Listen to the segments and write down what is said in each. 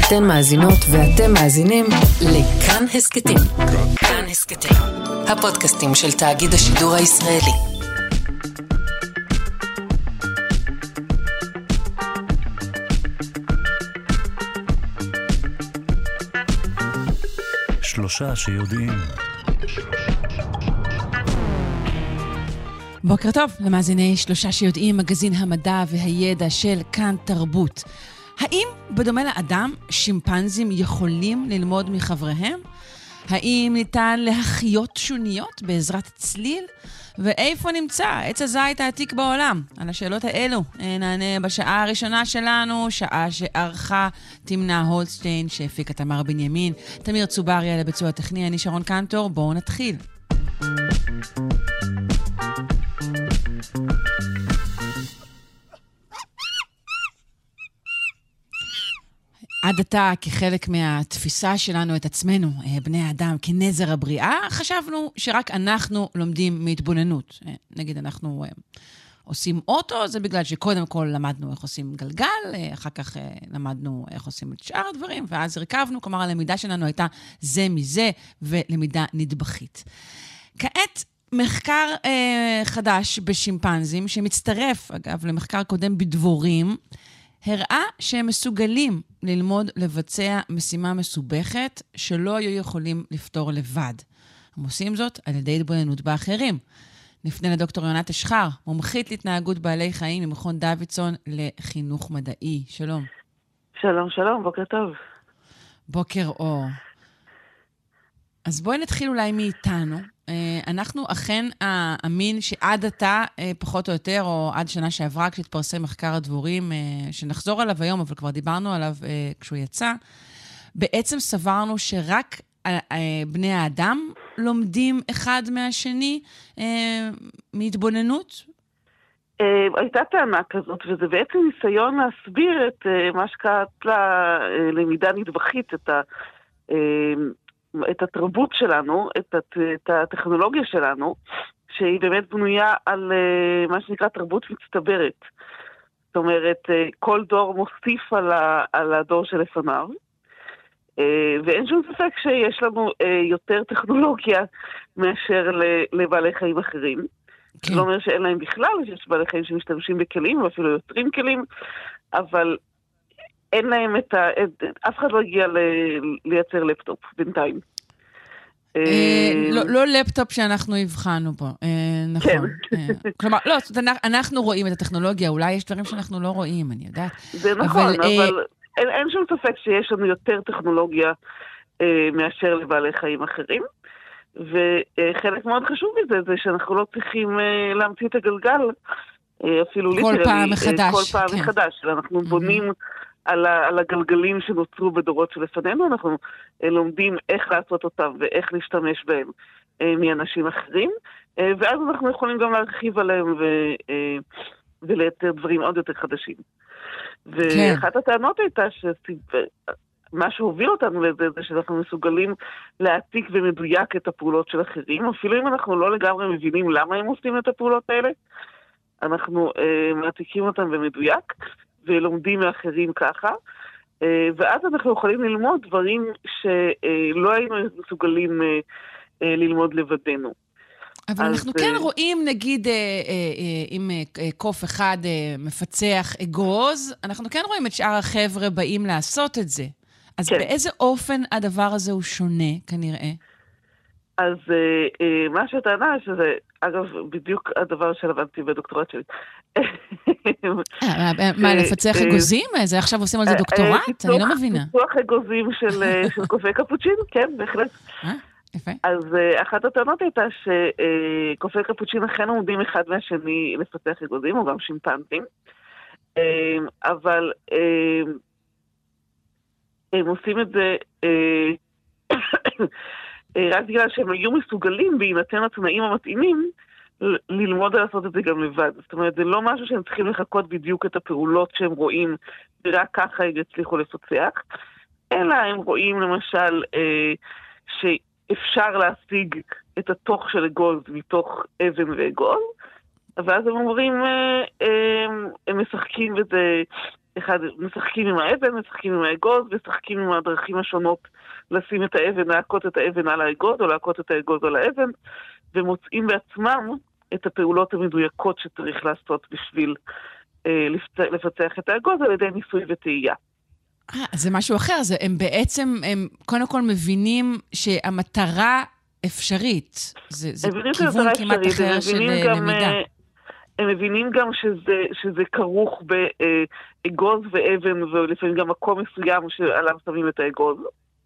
אתן מאזינות ואתם מאזינים לכאן הסקטים. כאן הסקטים, הפודקאסטים של תאגיד השידור הישראלי. שלושה שיודעים. בוקר טוב למאזיני שלושה שיודעים, מגזין המדע והידע של כאן תרבות. האם בדומה לאדם שימפנזים יכולים ללמוד מחבריהם? האם ניתן להחיות שוניות בעזרת צליל? ואיפה נמצא עץ הזית העתיק בעולם? על השאלות האלו נענה בשעה הראשונה שלנו, שעה שערכה תמנה הולדשטיין, שהפיקה תמר בנימין, תמיר צובריה לביצוע הטכני, אני שרון קנטור. בואו נתחיל. עד עתה, כחלק מהתפיסה שלנו את עצמנו, בני האדם, כנזר הבריאה, חשבנו שרק אנחנו לומדים מהתבוננות. נגיד, אנחנו עושים אוטו, זה בגלל שקודם כל למדנו איך עושים גלגל, אחר כך למדנו איך עושים את שאר הדברים, ואז הרכבנו, כלומר, הלמידה שלנו הייתה זה מזה, ולמידה נדבכית. כעת, מחקר חדש בשימפנזים, שמצטרף, אגב, למחקר קודם בדבורים, הראה שהם מסוגלים ללמוד לבצע משימה מסובכת שלא היו יכולים לפתור לבד. הם עושים זאת על ידי התבוננות באחרים. נפנה לדוקטור יונת אשחר, מומחית להתנהגות בעלי חיים ממכון דוידסון לחינוך מדעי. שלום. שלום, שלום, בוקר טוב. בוקר אור. אז בואי נתחיל אולי מאיתנו. אנחנו אכן המין שעד עתה, פחות או יותר, או עד שנה שעברה, כשהתפרסם מחקר הדבורים, שנחזור עליו היום, אבל כבר דיברנו עליו כשהוא יצא, בעצם סברנו שרק בני האדם לומדים אחד מהשני מהתבוננות? הייתה טענה כזאת, וזה בעצם ניסיון להסביר את מה שקראת לה למידה נדבכית, את התרבות שלנו, את הטכנולוגיה שלנו, שהיא באמת בנויה על מה שנקרא תרבות מצטברת. זאת אומרת, כל דור מוסיף על הדור שלפניו, ואין שום ספק שיש לנו יותר טכנולוגיה מאשר לבעלי חיים אחרים. זה לא אומר שאין להם בכלל, שיש בעלי חיים שמשתמשים בכלים, ואפילו יוצרים כלים, אבל אין להם אף אחד לא הגיע לייצר לפטופ בינתיים. לא לפטופ שאנחנו הבחנו פה, נכון. כלומר, לא, אנחנו רואים את הטכנולוגיה, אולי יש דברים שאנחנו לא רואים, אני יודעת. זה נכון, אבל אין שום ספק שיש לנו יותר טכנולוגיה מאשר לבעלי חיים אחרים, וחלק מאוד חשוב מזה, זה שאנחנו לא צריכים להמציא את הגלגל, אפילו כל פעם מחדש. כל פעם מחדש, אנחנו בונים על הגלגלים שנוצרו בדורות שלפנינו, אנחנו לומדים איך לעשות אותם ואיך להשתמש בהם מאנשים אחרים, ואז אנחנו יכולים גם להרחיב עליהם ולייצר דברים עוד יותר חדשים. ואחת הטענות הייתה שמה שהוביל אותנו לזה זה שאנחנו מסוגלים להעתיק במדויק את הפעולות של אחרים, אפילו אם אנחנו לא לגמרי מבינים למה הם עושים את הפעולות האלה, אנחנו מעתיקים אותם במדויק, ולומדים מאחרים ככה, ואז אנחנו יכולים ללמוד דברים שלא היינו מסוגלים ללמוד לבדנו. אבל אנחנו כן רואים, נגיד, אם קוף אחד מפצח אגוז, אנחנו כן רואים את שאר החבר'ה באים לעשות את זה. אז באיזה אופן הדבר הזה הוא שונה, כנראה? אז מה שטענה, שזה, אגב, בדיוק הדבר שלמדתי בדוקטורט שלי. מה, לפצח אגוזים? זה עכשיו עושים על זה דוקטורט? אני לא מבינה. פיתוח אגוזים של קופי קפוצ'ין, כן, בהחלט. יפה. אז אחת הטענות הייתה שקופי קפוצ'ין אכן עומדים אחד מהשני לפתח אגוזים, או גם שימפנזים, אבל הם עושים את זה רק בגלל שהם היו מסוגלים בהינתן התנאים המתאימים ללמוד לעשות את זה גם לבד. זאת אומרת, זה לא משהו שהם צריכים לחכות בדיוק את הפעולות שהם רואים, ורק ככה הם יצליחו לפצח, אלא הם רואים למשל שאפשר להשיג את התוך של אגוז מתוך אבן ואגוז, ואז הם אומרים, הם משחקים בזה משחקים עם האבן, משחקים עם האגוז, משחקים עם הדרכים השונות לשים את האבן, להכות את האבן על האגוז, או להכות את האגוז על האבן, ומוצאים בעצמם את הפעולות המדויקות שצריך לעשות בשביל לפצח את האגוז על ידי ניסוי וטעייה. זה משהו אחר, הם בעצם, הם קודם כל מבינים שהמטרה אפשרית. זה כיוון כמעט אחר של למידה. הם מבינים גם שזה כרוך באגוז ואבן, ולפעמים גם מקום מסוים שעליו שמים את האגוז.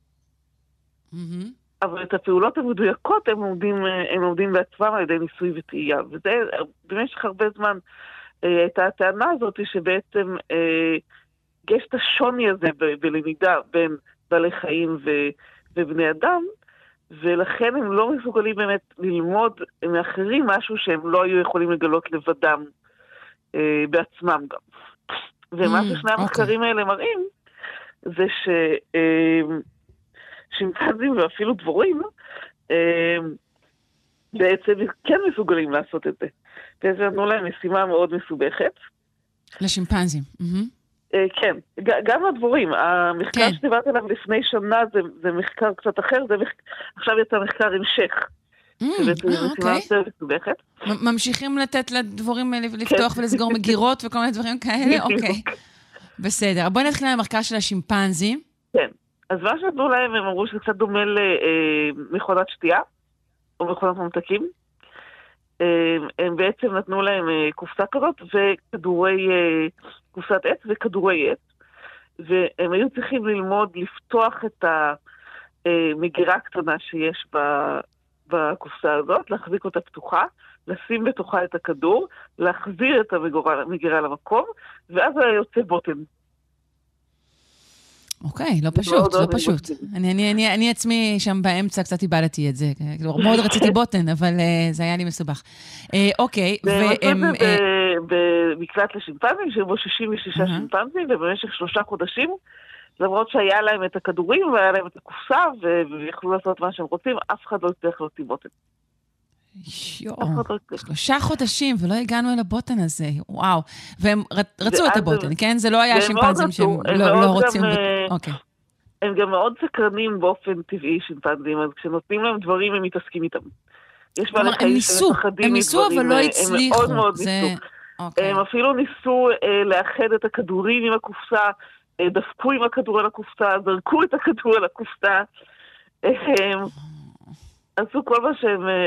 אבל את הפעולות המדויקות הם לומדים בעצמם על ידי ניסוי וטעייה. וזה במשך הרבה זמן הייתה הטענה הזאת שבעצם יש את השוני הזה בלמידה בין בעלי חיים ובני אדם, ולכן הם לא מסוגלים באמת ללמוד מאחרים משהו שהם לא היו יכולים לגלות לבדם בעצמם גם. ומה ששני המחקרים האלה מראים, זה ששימפנזים ואפילו דבורים בעצם כן מסוגלים לעשות את זה. וזה נתנו להם משימה מאוד מסובכת. לשימפנזים. כן, גם הדבורים. המחקר שדיברתי עליו לפני שנה זה מחקר קצת אחר, עכשיו יצא מחקר המשך. שבעצם זו משימה יותר מסובכת. ממשיכים לתת לדבורים לפתוח ולסגור מגירות וכל מיני דברים כאלה? אוקיי. בסדר. בואי נתחיל למחקר של השימפנזים. כן. אז מה שנתנו להם, הם אמרו שזה קצת דומה למכונת שתייה, או מכונת ממתקים. הם בעצם נתנו להם קופסה כזאת, וכדורי, קופסת עץ וכדורי עץ, והם היו צריכים ללמוד לפתוח את המגירה הקטנה שיש בקופסה הזאת, להחזיק אותה פתוחה, לשים בתוכה את הכדור, להחזיר את המגירה למקום, ואז היה יוצא בוטן. אוקיי, לא פשוט, לא פשוט. אני עצמי שם באמצע קצת איבדתי את זה. מאוד רציתי בוטן, אבל זה היה לי מסובך. אוקיי. במקלט לשימפנזים, שבו 66 שימפנזים, ובמשך 3 חודשים, למרות שהיה להם את הכדורים, והיה להם את הקופסה, ויכלו לעשות מה שהם רוצים, אף אחד לא הצליח להוציא בוטן. 3 חודשים, ולא הגענו אל הבוטן הזה, וואו. והם רצו את הבוטן, כן? זה לא היה שימפנזים שהם לא רוצים... הם גם מאוד סקרנים באופן טבעי, שימפנזים, אז כשנותנים להם דברים, הם מתעסקים איתם. יש בעלי חיים שמפחדים מדברים, אבל לא הצליחו. הם מאוד מאוד ניסו. הם אפילו ניסו לאחד את הכדורים עם הקופסה, דפקו עם הכדור על הקופסה, זרקו את הכדור על הקופסה, עשו כל מה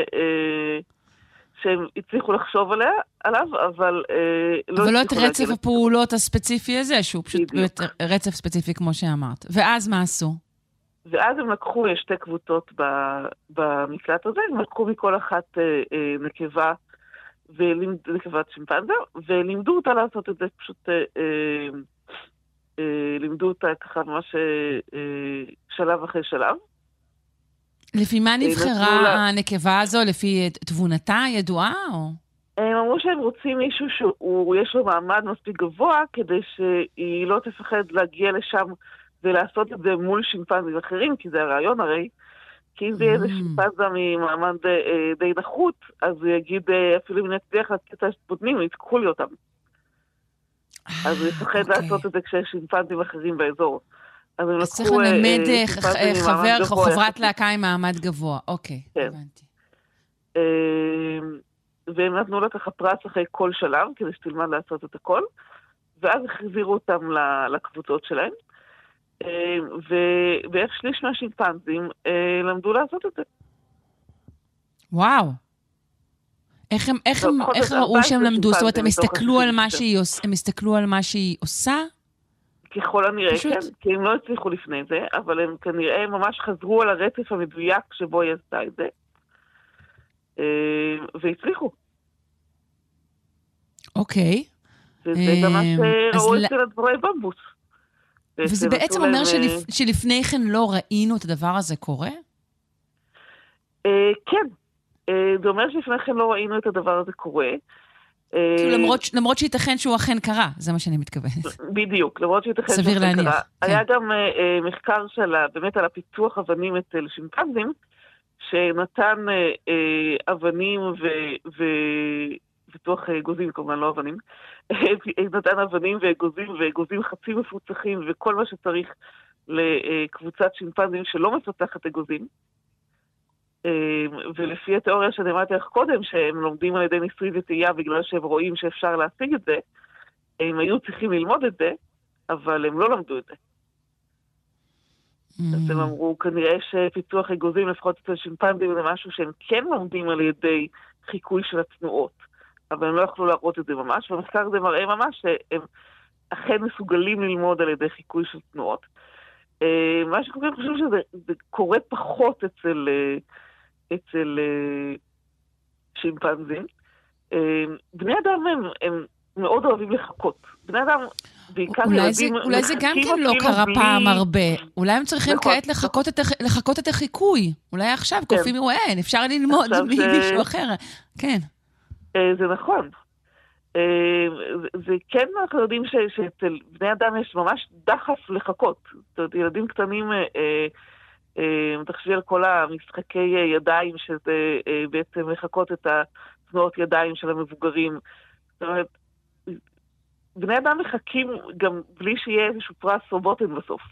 שהם הצליחו לחשוב עליו, אבל לא את רצף הפעולות הספציפי הזה, שהוא פשוט רצף ספציפי כמו שאמרת. ואז מה עשו? ואז הם לקחו 2 קבוצות במקלט הזה, הם לקחו מכל אחת נקבה, נקבת שימפנזה, ולימדו אותה לעשות את זה, פשוט לימדו אותה ככה ממש שלב אחרי שלב. לפי מה נבחרה הנקבה הזו? לפי תבונתה ידועה? הם אמרו שהם רוצים מישהו שיש לו מעמד מספיק גבוה, כדי שהיא לא תפחד להגיע לשם ולעשות את זה מול שימפנזים אחרים, כי זה הרעיון הרי. כי אם זה יהיה איזה שימפנזה ממעמד די נחות, אז הוא יגיד, אפילו אם נצליח לתת את הספוטנים, יתקחו לי אותם. אז הוא יפחד לעשות את זה כשיש שימפנזים אחרים באזור. אז צריך ללמד חבר או חברת להקה עם מעמד גבוה. אוקיי, הבנתי. והם נתנו לה ככה פרס אחרי כל שלב, כדי שתלמד לעשות את הכל, ואז החזירו אותם לקבוצות שלהם, ובערך 1/3 מהשימפנזים למדו לעשות את זה. וואו. איך ראו שהם למדו? זאת אומרת, הם הסתכלו על מה שהיא עושה? ככל הנראה, כן, כי הם לא הצליחו לפני זה, אבל הם כנראה ממש חזרו על הרצף המדויק שבו היא עשתה את זה, והצליחו. אוקיי. וזה גם מה שראו אצל הדבורי במבוס. וזה בעצם אומר שלפני כן לא ראינו את הדבר הזה קורה? כן. זה אומר שלפני כן לא ראינו את הדבר הזה קורה. למרות שייתכן שהוא אכן קרה, זה מה שאני מתכוונת. בדיוק, למרות שייתכן שהוא אכן קרה. היה גם מחקר באמת על הפיתוח אבנים אצל שימפנזים, שנתן אבנים פיתוח אגוזים, כמובן לא אבנים, נתן אבנים ואגוזים חצי מפוצחים וכל מה שצריך לקבוצת שימפנזים שלא מפתחת אגוזים. ולפי התיאוריה שנאמרתי לך קודם, שהם לומדים על ידי ניסוי וטעייה בגלל שהם רואים שאפשר להשיג את זה, הם היו צריכים ללמוד את זה, אבל הם לא למדו את זה. אז הם אמרו, כנראה שפיתוח אגוזים, לפחות אצל שימפנזים, זה משהו שהם כן לומדים על ידי חיקוי של התנועות, אבל הם לא יכלו להראות את זה ממש, והמחקר הזה מראה ממש שהם אכן מסוגלים ללמוד על ידי חיקוי של תנועות. מה שכל כך חשוב שזה קורה פחות אצל שימפנזים. בני אדם הם מאוד אוהבים לחכות. בני אדם, בעיקר ילדים, אולי זה גם כן לא קרה פעם הרבה. אולי הם צריכים כעת לחכות את החיקוי. אולי עכשיו קופים אין, אפשר ללמוד ממישהו אחר. כן. זה נכון. זה כן, אנחנו יודעים שאצל בני אדם יש ממש דחף לחכות. זאת אומרת, ילדים קטנים, תחשבי על כל המשחקי ידיים, שזה בעצם לחכות את התנועות ידיים של המבוגרים. זאת אומרת, בני אדם מחכים גם בלי שיהיה איזשהו פרס או בוטן בסוף.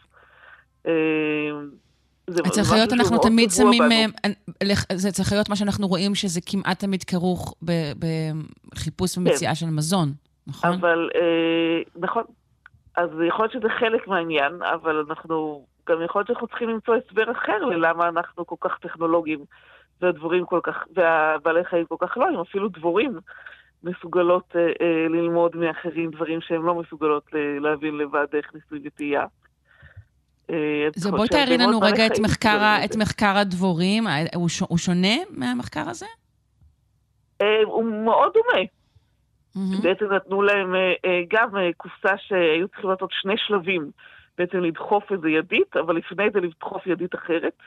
אצל חיות אנחנו תמיד שמים, זה אצל חיות מה שאנחנו רואים שזה כמעט תמיד כרוך בחיפוש ומציאה של מזון, נכון? אבל, נכון. אז יכול להיות שזה חלק מהעניין, אבל אנחנו, גם יכול להיות שאנחנו צריכים למצוא הסבר אחר ללמה אנחנו כל כך טכנולוגיים, והדבורים כל כך, והבעלי חיים כל כך לא, אם אפילו דבורים מסוגלות ללמוד מאחרים דברים שהם לא מסוגלות להבין לבד איך ניסוי וטעייה. זה בואי תארי לנו רגע את מחקר הדבורים, הוא שונה מהמחקר הזה? הוא מאוד דומה. בעצם נתנו להם גם קופסה שהיו צריכים לעשות 2 שלבים, בעצם לדחוף איזה ידית, אבל לפני זה לדחוף ידית אחרת,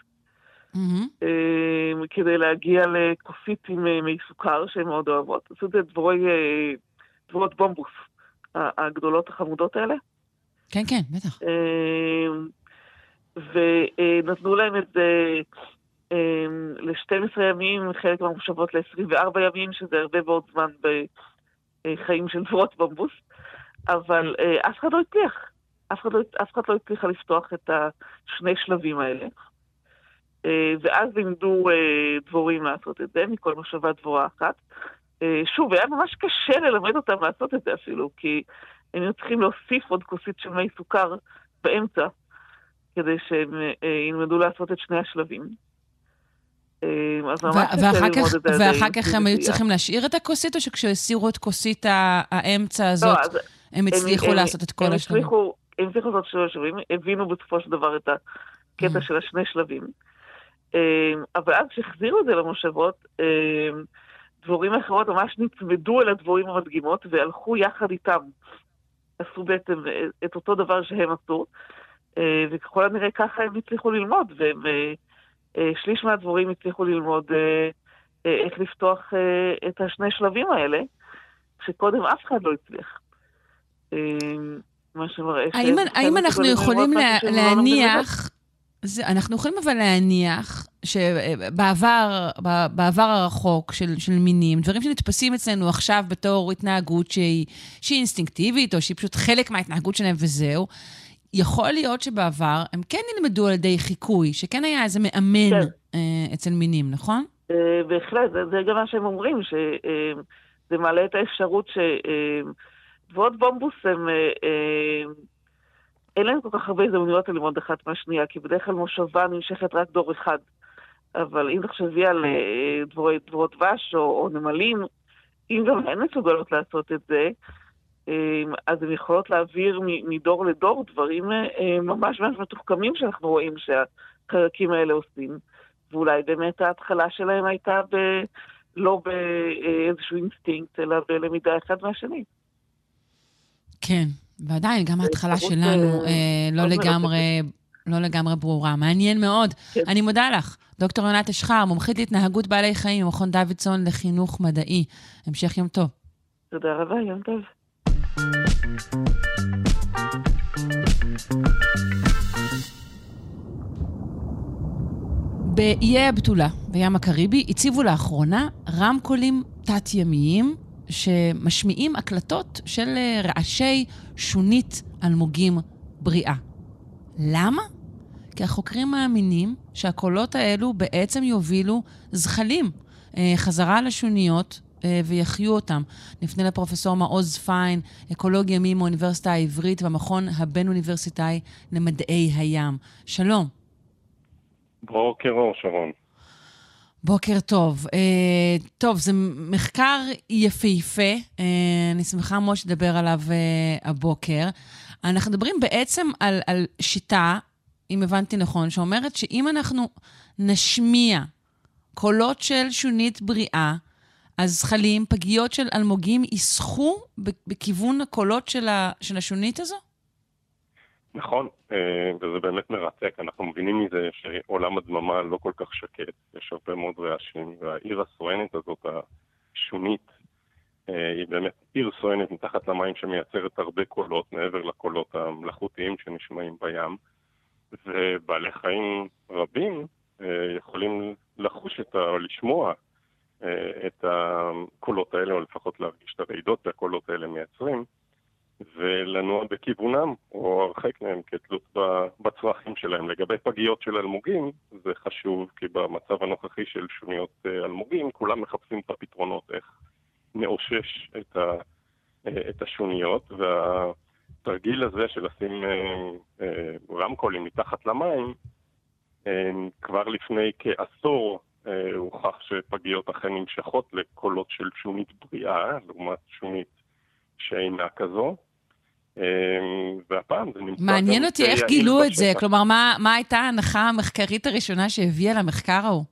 כדי להגיע לכוסית עם מי סוכר שהן מאוד אוהבות. עשו את זה דבורות בומבוס, הגדולות החמודות האלה. כן, כן, בטח. ונתנו להם את זה ל-12 ימים, חלק מהמושבות ל-24 ימים, שזה הרבה מאוד זמן בחיים של דבורות בומבוס, אבל אף אחד לא הצליח. אף אחד לא הצליחה לפתוח את 2 שלבים האלה. ואז לימדו דבורים לעשות את זה, מכל מושבה דבורה אחת. שוב, היה ממש קשה ללמד אותם לעשות את זה אפילו, כי הם היו צריכים להוסיף עוד כוסית של מי סוכר באמצע, כדי שהם ילמדו לעשות את 2 השלבים. ואחר כך הם היו צריכים להשאיר את הכוסית, או שכשהסירו את כוסית האמצע הזאת, הם הצליחו לעשות את כל השלבים? הם הצליחו לעשות 2 השלבים, הבינו בסופו של דבר את הקטע של 2 שלבים. אבל אז כשהחזירו את זה למושבות, דבורים אחרות ממש נצמדו אל הדבורים המדגימות, והלכו יחד איתם. עשו בעצם את אותו דבר שהם עשו, וככל הנראה ככה הם הצליחו ללמוד, ושליש מהדבורים הצליחו ללמוד איך לפתוח את 2 שלבים האלה, שקודם אף אחד לא הצליח. מה שמראה האם אנחנו יכולים להניח, אנחנו יכולים אבל להניח שבעבר הרחוק של מינים, דברים שנתפסים אצלנו עכשיו בתור התנהגות שהיא אינסטינקטיבית, או שהיא פשוט חלק מההתנהגות שלהם וזהו, יכול להיות שבעבר הם כן נלמדו על ידי חיקוי, שכן היה איזה מאמן אצל מינים, נכון? בהחלט, זה גם מה שהם אומרים, שזה מעלה את האפשרות שדבורות בומבוס הם אין להם כל כך הרבה הזדמנויות ללמוד אחת מהשנייה, כי בדרך כלל מושבה נמשכת רק דור אחד. אבל אם תחשבי על דבורות דבש או נמלים, אם גם הן מסוגלות לעשות את זה, אז הן יכולות להעביר מדור לדור דברים ממש מתוחכמים שאנחנו רואים שהחלקים האלה עושים. ואולי באמת ההתחלה שלהם הייתה לא באיזשהו אינסטינקט, אלא בלמידה אחד מהשני. כן, ועדיין גם ההתחלה שלנו לא לגמרי ברורה. מעניין מאוד. אני מודה לך. דוקטור יונת אשחר, מומחית להתנהגות בעלי חיים ממכון דוידסון לחינוך מדעי. המשך יום טוב. תודה רבה, יום טוב. באיי הבתולה, בים הקריבי, הציבו לאחרונה רמקולים תת-ימיים שמשמיעים הקלטות של רעשי שונית אלמוגים בריאה. למה? כי החוקרים מאמינים שהקולות האלו בעצם יובילו זחלים חזרה לשוניות ויחיו אותם. נפנה לפרופסור מעוז פיין, אקולוג ימי מאוניברסיטה העברית והמכון הבין-אוניברסיטאי למדעי הים. שלום. בוקר אור, שרון. בוקר טוב. טוב, זה מחקר יפהפה. אני שמחה מאוד שדבר עליו הבוקר. אנחנו מדברים בעצם על שיטה, אם הבנתי נכון, שאומרת שאם אנחנו נשמיע קולות של שונית בריאה, אז זחלים, פגיות של אלמוגים, ישחו בכיוון הקולות של השונית הזו? נכון, וזה באמת מרתק. אנחנו מבינים מזה שעולם הדממה לא כל כך שקט, יש הרבה מאוד רעשים, והעיר הסואנת הזאת, השונית, היא באמת עיר סואנת מתחת למים שמייצרת הרבה קולות, מעבר לקולות המלאכותיים שנשמעים בים, ובעלי חיים רבים יכולים לחוש או לשמוע את הקולות האלה, או לפחות להרגיש את הרעידות שהקולות האלה מייצרים, ולנוע בכיוונם, או הרחק מהם כתלות בצרכים שלהם. לגבי פגיות של אלמוגים, זה חשוב, כי במצב הנוכחי של שוניות אלמוגים, כולם מחפשים את הפתרונות, איך נאושש את השוניות, והתרגיל הזה של לשים רמקולים מתחת למים, כבר לפני כעשור הוכח שפגיות אכן נמשכות לקולות של שונית בריאה, לעומת שונית שאינה כזו, והפעם זה נמצא... מעניין אותי איך גילו את זה, כלומר, מה הייתה ההנחה המחקרית הראשונה שהביאה למחקר ההוא?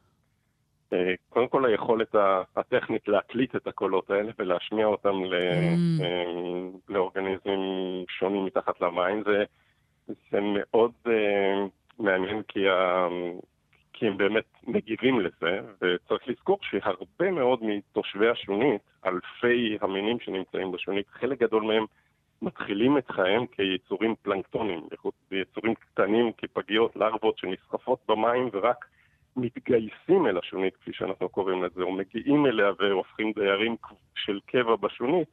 קודם כל היכולת הטכנית להקליט את הקולות האלה ולהשמיע אותם לאורגניזמים שונים מתחת למים, זה מאוד מעניין כי הם באמת מגיבים לזה, וצריך לזכור שהרבה מאוד מתושבי השונית, אלפי המינים שנמצאים בשונית, חלק גדול מהם מתחילים את חייהם כיצורים פלנקטונים, יצורים קטנים כפגיות, לארוות שנסחפות במים ורק מתגייסים אל השונית, כפי שאנחנו קוראים לזה, או מגיעים אליה והופכים דיירים של קבע בשונית,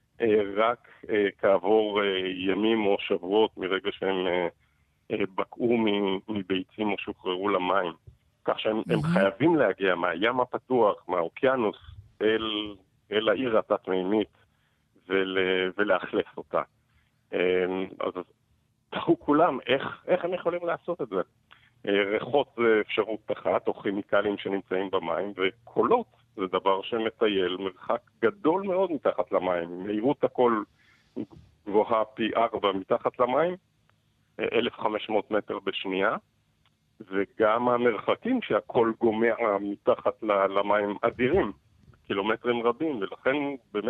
רק כעבור ימים או שבועות מרגע שהם בקעו מביצים או שוחררו למים. כך שהם חייבים להגיע מהים הפתוח, מהאוקיינוס, אל העיר התת-מימית ולאכלס אותה. אז תראו כולם, איך הם יכולים לעשות את זה? ריחות זה אפשרות אחת, או כימיקלים שנמצאים במים, וקולות זה דבר שמטייל מרחק גדול מאוד מתחת למים. מהירות הקול גבוהה פי 4 מתחת למים, 1,500 מטר בשנייה, וגם המרחקים שהקול גומע מתחת למים אדירים, קילומטרים רבים, ולכן באמת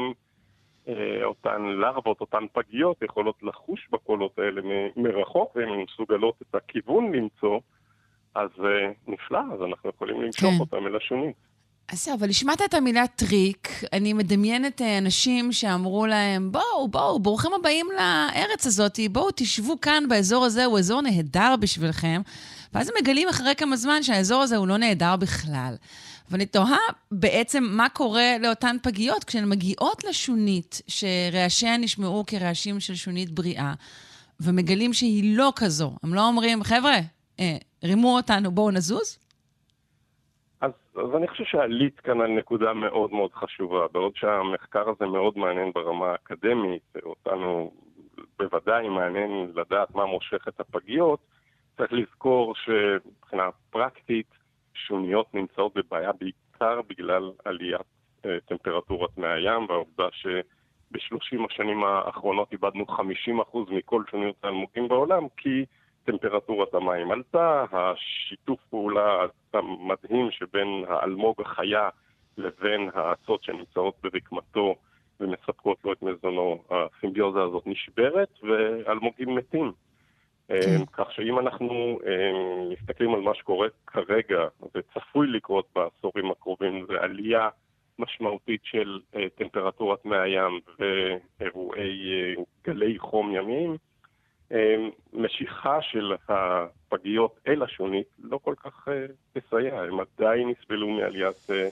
אותן לארוות, אותן פגיות יכולות לחוש בקולות האלה מרחוק, והן מסוגלות את הכיוון למצוא, אז נפלא, אז אנחנו יכולים למשוך אותם אל השונית. אז אבל השמעת את המילה טריק, אני מדמיינת אנשים שאמרו להם, בואו, ברוכים הבאים לארץ הזאת, בואו תשבו כאן באזור הזה, הוא אזור נהדר בשבילכם, ואז הם מגלים אחרי כמה זמן שהאזור הזה הוא לא נהדר בכלל. ואני תוהה בעצם מה קורה לאותן פגיות, כשהן מגיעות לשונית, שרעשיה נשמעו כרעשים של שונית בריאה, ומגלים שהיא לא כזו. הם לא אומרים, חבר'ה, רימו אותנו, בואו נזוז? אז אני חושב שעלית כאן על נקודה מאוד מאוד חשובה, בעוד שהמחקר הזה מאוד מעניין ברמה האקדמית, אותנו בוודאי מעניין לדעת מה מושך את הפגיות, צריך לזכור שבחינה פרקטית, שוניות נמצאות בבעיה בעיקר בגלל עליית טמפרטורת מהים, והעובדה שב-30 השנים האחרונות איבדנו 50% מכל שוניות האלמוגים בעולם, כי טמפרטורת המים עלתה, השיתוף פעולה המדהים שבין האלמוג החיה לבין האצות שנמצאות ברקמתו ומספקות לו את מזונו, הסימביוזה הזאת נשברת ואלמוגים מתים. כך שאם אנחנו מסתכלים על מה שקורה כרגע, וצפוי לקרות בעשורים הקרובים, זה עלייה משמעותית של טמפרטורת מהים ואירועי גלי חום ימיים, משיכה של הפגיות אל השונית לא כל כך תסייע, הם עדיין יסבלו מעליית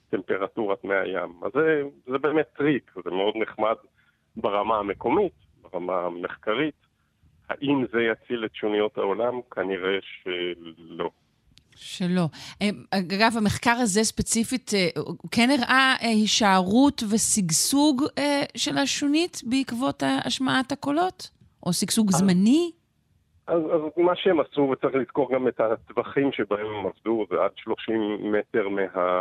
טמפרטורת מי הים. אז זה באמת טריק, זה מאוד נחמד ברמה המקומית, ברמה המחקרית. האם זה יציל את שוניות העולם? כנראה שלא. שלא. אגב, המחקר הזה ספציפית, הוא כן הראה הישארות וסגסוג של השונית בעקבות השמעת הקולות? או סגסוג זמני? אז מה שהם עשו, וצריך לזכור גם את הטווחים שבהם הם עבדו, זה עד 30 מטר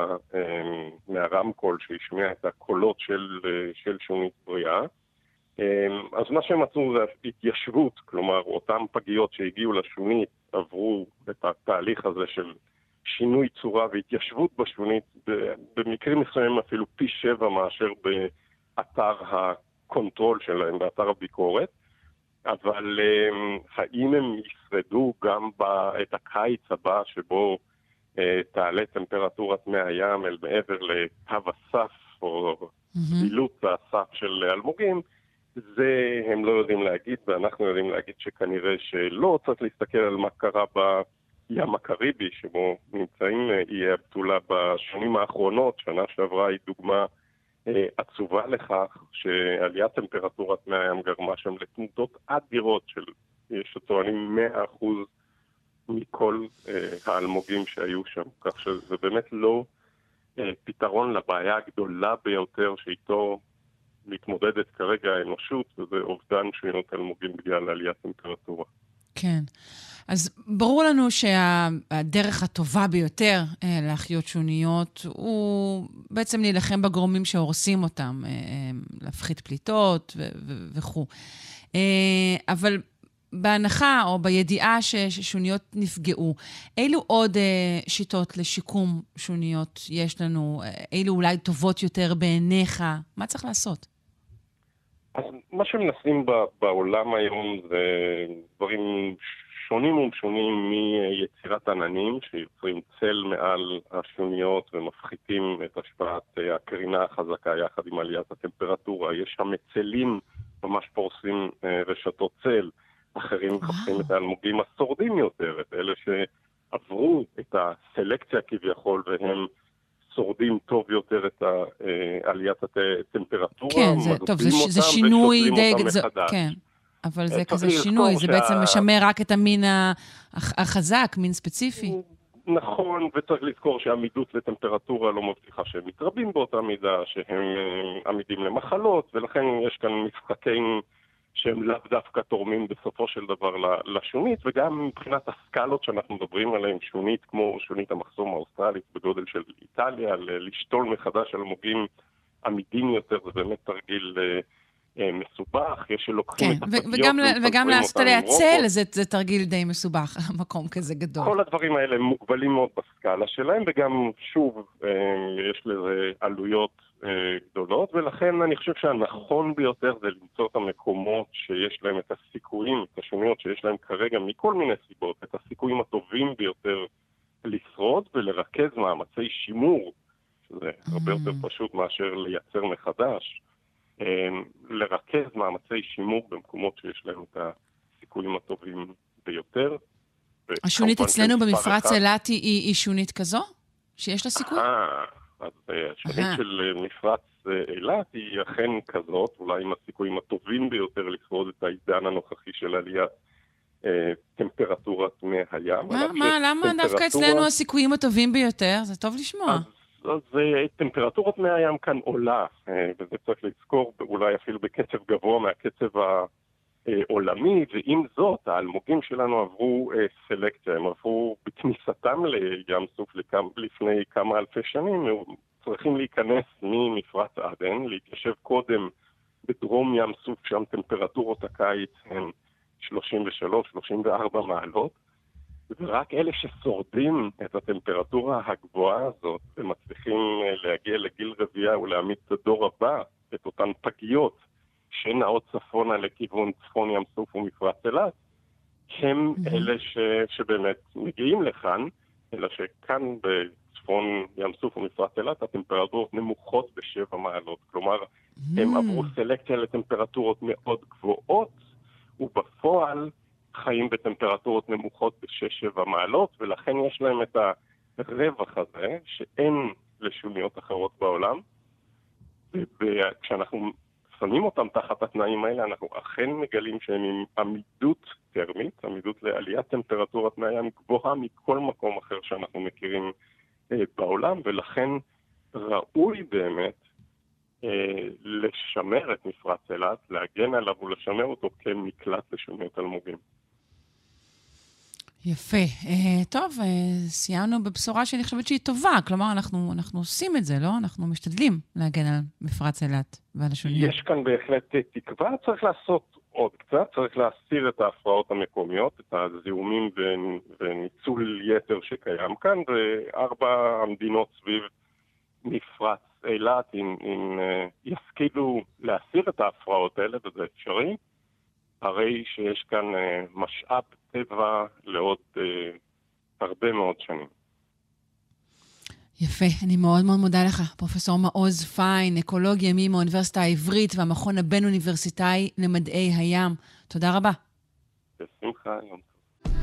מהרמקול שהשמיע את הקולות של שונית בריאה. אז מה שהם עשו זה התיישבות, כלומר אותם פגיות שהגיעו לשונית עברו את התהליך הזה של שינוי צורה והתיישבות בשונית, במקרים מסוימים אפילו פי 7 מאשר באתר הקונטרול שלהם, באתר הביקורת. אבל האם הם ישרדו גם את הקיץ הבא שבו תעלה טמפרטורת מי הים אל מעבר לקו הסף או פעילות הסף של אלמוגים, זה הם לא יודעים להגיד, ואנחנו יודעים להגיד שכנראה שלא. צריך להסתכל על מה קרה בים הקריבי, שבו נמצאים איי הבתולה בשנים האחרונות. שנה שעברה היא דוגמה עצובה לכך שעליית טמפרטורת מי הים גרמה שם לתנודות אדירות של, יש שטוענים 100% מכל האלמוגים שהיו שם. כך שזה באמת לא פתרון לבעיה הגדולה ביותר שאיתו מתמודדת כרגע האנושות, וזה אובדן שוניות אלמוגים בגלל עליית טמפרטורה. כן. אז ברור לנו שהדרך הטובה ביותר להחיות שוניות הוא בעצם להילחם בגורמים שהורסים אותם, להפחית פליטות וכו'. אבל בהנחה או בידיעה ששוניות נפגעו, אילו עוד שיטות לשיקום שוניות יש לנו? אילו אולי טובות יותר בעיניך? מה צריך לעשות? אז מה שמנסים בעולם היום זה דברים שונים ומשונים, מיצירת עננים שיוצרים צל מעל השוניות ומפחיתים את השפעת הקרינה החזקה יחד עם עליית הטמפרטורה. יש שם מצלים ממש פורסים רשתות צל, אחרים מחפשים את האלמוגים השורדים יותר, את אלה שעברו את הסלקציה כביכול והם שורדים טוב יותר את עליית הטמפרטורה. כן, זה טוב, זה שינוי די גדול. כן. אבל זה כזה שינוי, זה בעצם משמר רק את המין החזק, מין ספציפי. נכון, וצריך לזכור שעמידות לטמפרטורה לא מבטיחה שהם מתרבים באותה מידה, שהם עמידים למחלות, ולכן יש כאן משחקים שהם לאו דווקא תורמים בסופו של דבר לשונית, וגם מבחינת הסקלות שאנחנו מדברים עליהן, שונית כמו שונית המחסום האוסטרלית בגודל של איטליה, לשתול מחדש אלמוגים עמידים יותר, זה באמת תרגיל מסובך. יש שלוקחים את הפתיות וגם לעשות עליה צל, זה תרגיל די מסובך, מקום כזה גדול. כל הדברים האלה הם מוגבלים מאוד בסקאלה שלהם, וגם שוב יש לזה עלויות גדולות, ולכן אני חושב שהנכון ביותר זה למצוא את המקומות שיש להם את הסיכויים, את השוניות שיש להם כרגע מכל מיני סיבות, את הסיכויים הטובים ביותר לשרוד ולרכז מאמצי שימור, שזה הרבה יותר פשוט מאשר לייצר מחדש. לרכז מאמצי שימור במקומות שיש להם את הסיכויים הטובים ביותר. השונית אצלנו במפרץ אילת היא שונית כזו? שיש לה סיכוי? אז השונית של מפרץ אילת היא אכן כזאת, אולי עם הסיכויים הטובים ביותר לשרוד את העידן הנוכחי של עליית טמפרטורת מי הים. למה דווקא אצלנו הסיכויים הטובים ביותר? זה טוב לשמוע. אז טמפרטורת מי הים כאן עולה, וזה צריך לזכור אולי אפילו בקצב גבוה מהקצב העולמי, ועם זאת האלמוגים שלנו עברו סלקציה, הם עברו בכניסתם לים סוף לפני כמה אלפי שנים, צריכים להיכנס ממפרץ עדן, להתיישב קודם בדרום ים סוף, שם טמפרטורות הקיץ הן 33-34 מעלות, ורק אלה ששורדים את הטמפרטורה הגבוהה הזאת, הם מצליחים להגיע לגיל רבייה ולהעמיד את הדור הבא, את אותן פגיות שנעות צפונה לכיוון צפון ים סוף ומפרץ אילת, הם אלה שבאמת מגיעים לכאן, אלא שכאן בצפון ים סוף ומפרץ אילת הטמפרטורות נמוכות ב7 מעלות. כלומר, הם עברו סלקציה לטמפרטורות מאוד גבוהות, ובפועל חיים בטמפרטורות נמוכות ב6-7 מעלות, ולכן יש להם את הרווח הזה, שאין לשוניות אחרות בעולם. וכשאנחנו שמים אותם תחת התנאים האלה, אנחנו אכן מגלים שהם עם עמידות טרמית, עמידות לעליית טמפרטורת מי הים גבוהה מכל מקום אחר שאנחנו מכירים בעולם, ולכן ראוי באמת לשמר את מפרץ אילת, להגן עליו ולשמר אותו כמקלט לשוניות אלמוגים. יפה. טוב, סיימנו בבשורה שאני חושבת שהיא טובה. כלומר, אנחנו עושים את זה, לא? אנחנו משתדלים להגן על מפרץ אילת ועל השוניות. יש כאן בהחלט תקווה, צריך לעשות עוד קצת, צריך להסיר את ההפרעות המקומיות, את הזיהומים וניצול יתר שקיים כאן, וארבע המדינות סביב מפרץ אילת, אם ישכילו להסיר את ההפרעות האלה, וזה אפשרי, הרי שיש כאן משאב טבע לעוד הרבה מאוד שנים. יפה, אני מאוד מאוד מודה לך, פרופסור מעוז פיין, אקולוג ימי מהאוניברסיטה העברית והמכון הבין-אוניברסיטאי למדעי הים. תודה רבה. בשמחה, יום טוב.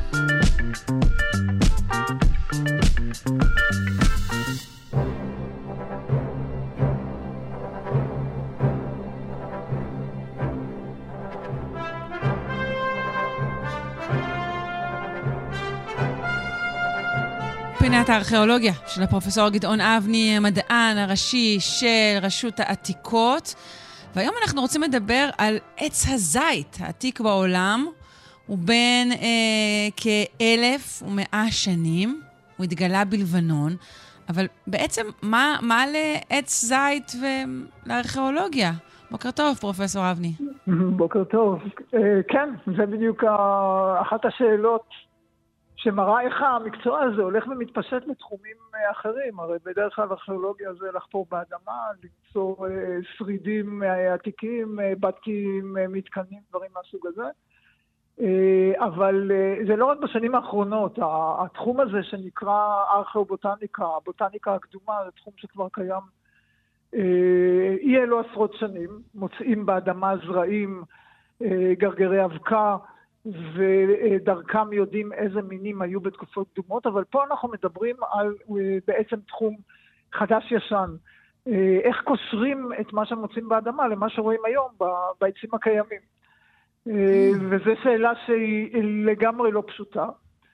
פינת הארכיאולוגיה של הפרופסור גדעון אבני, המדען הראשי של רשות העתיקות. והיום אנחנו רוצים לדבר על עץ הזית, העתיק בעולם. הוא בן כ-1100 שנים. הוא התגלה בלבנון. אבל בעצם מה לעץ זית ולארכיאולוגיה? בוקר טוב, פרופסור אבני. בוקר טוב. כן, זה בדיוק אחת השאלות שמראה איך המקצוע הזה הולך ומתפשט לתחומים אחרים. הרי בדרך כלל ארכיאולוגיה זה לחפור באדמה, למצוא שרידים עתיקים, בתים, מתקנים, דברים מהסוג הזה. אבל זה לא רק בשנים האחרונות. התחום הזה שנקרא ארכיאובוטניקה, הבוטניקה הקדומה, זה תחום שכבר קיים אי אלו עשרות שנים. מוצאים באדמה זרעים, גרגרי אבקה, ודרכם יודעים איזה מינים היו בתקופות קדומות, אבל פה אנחנו מדברים על בעצם תחום חדש ישן. איך קושרים את מה שמוצאים באדמה למה שרואים היום בעצים הקיימים. וזו שאלה שהיא לגמרי לא פשוטה.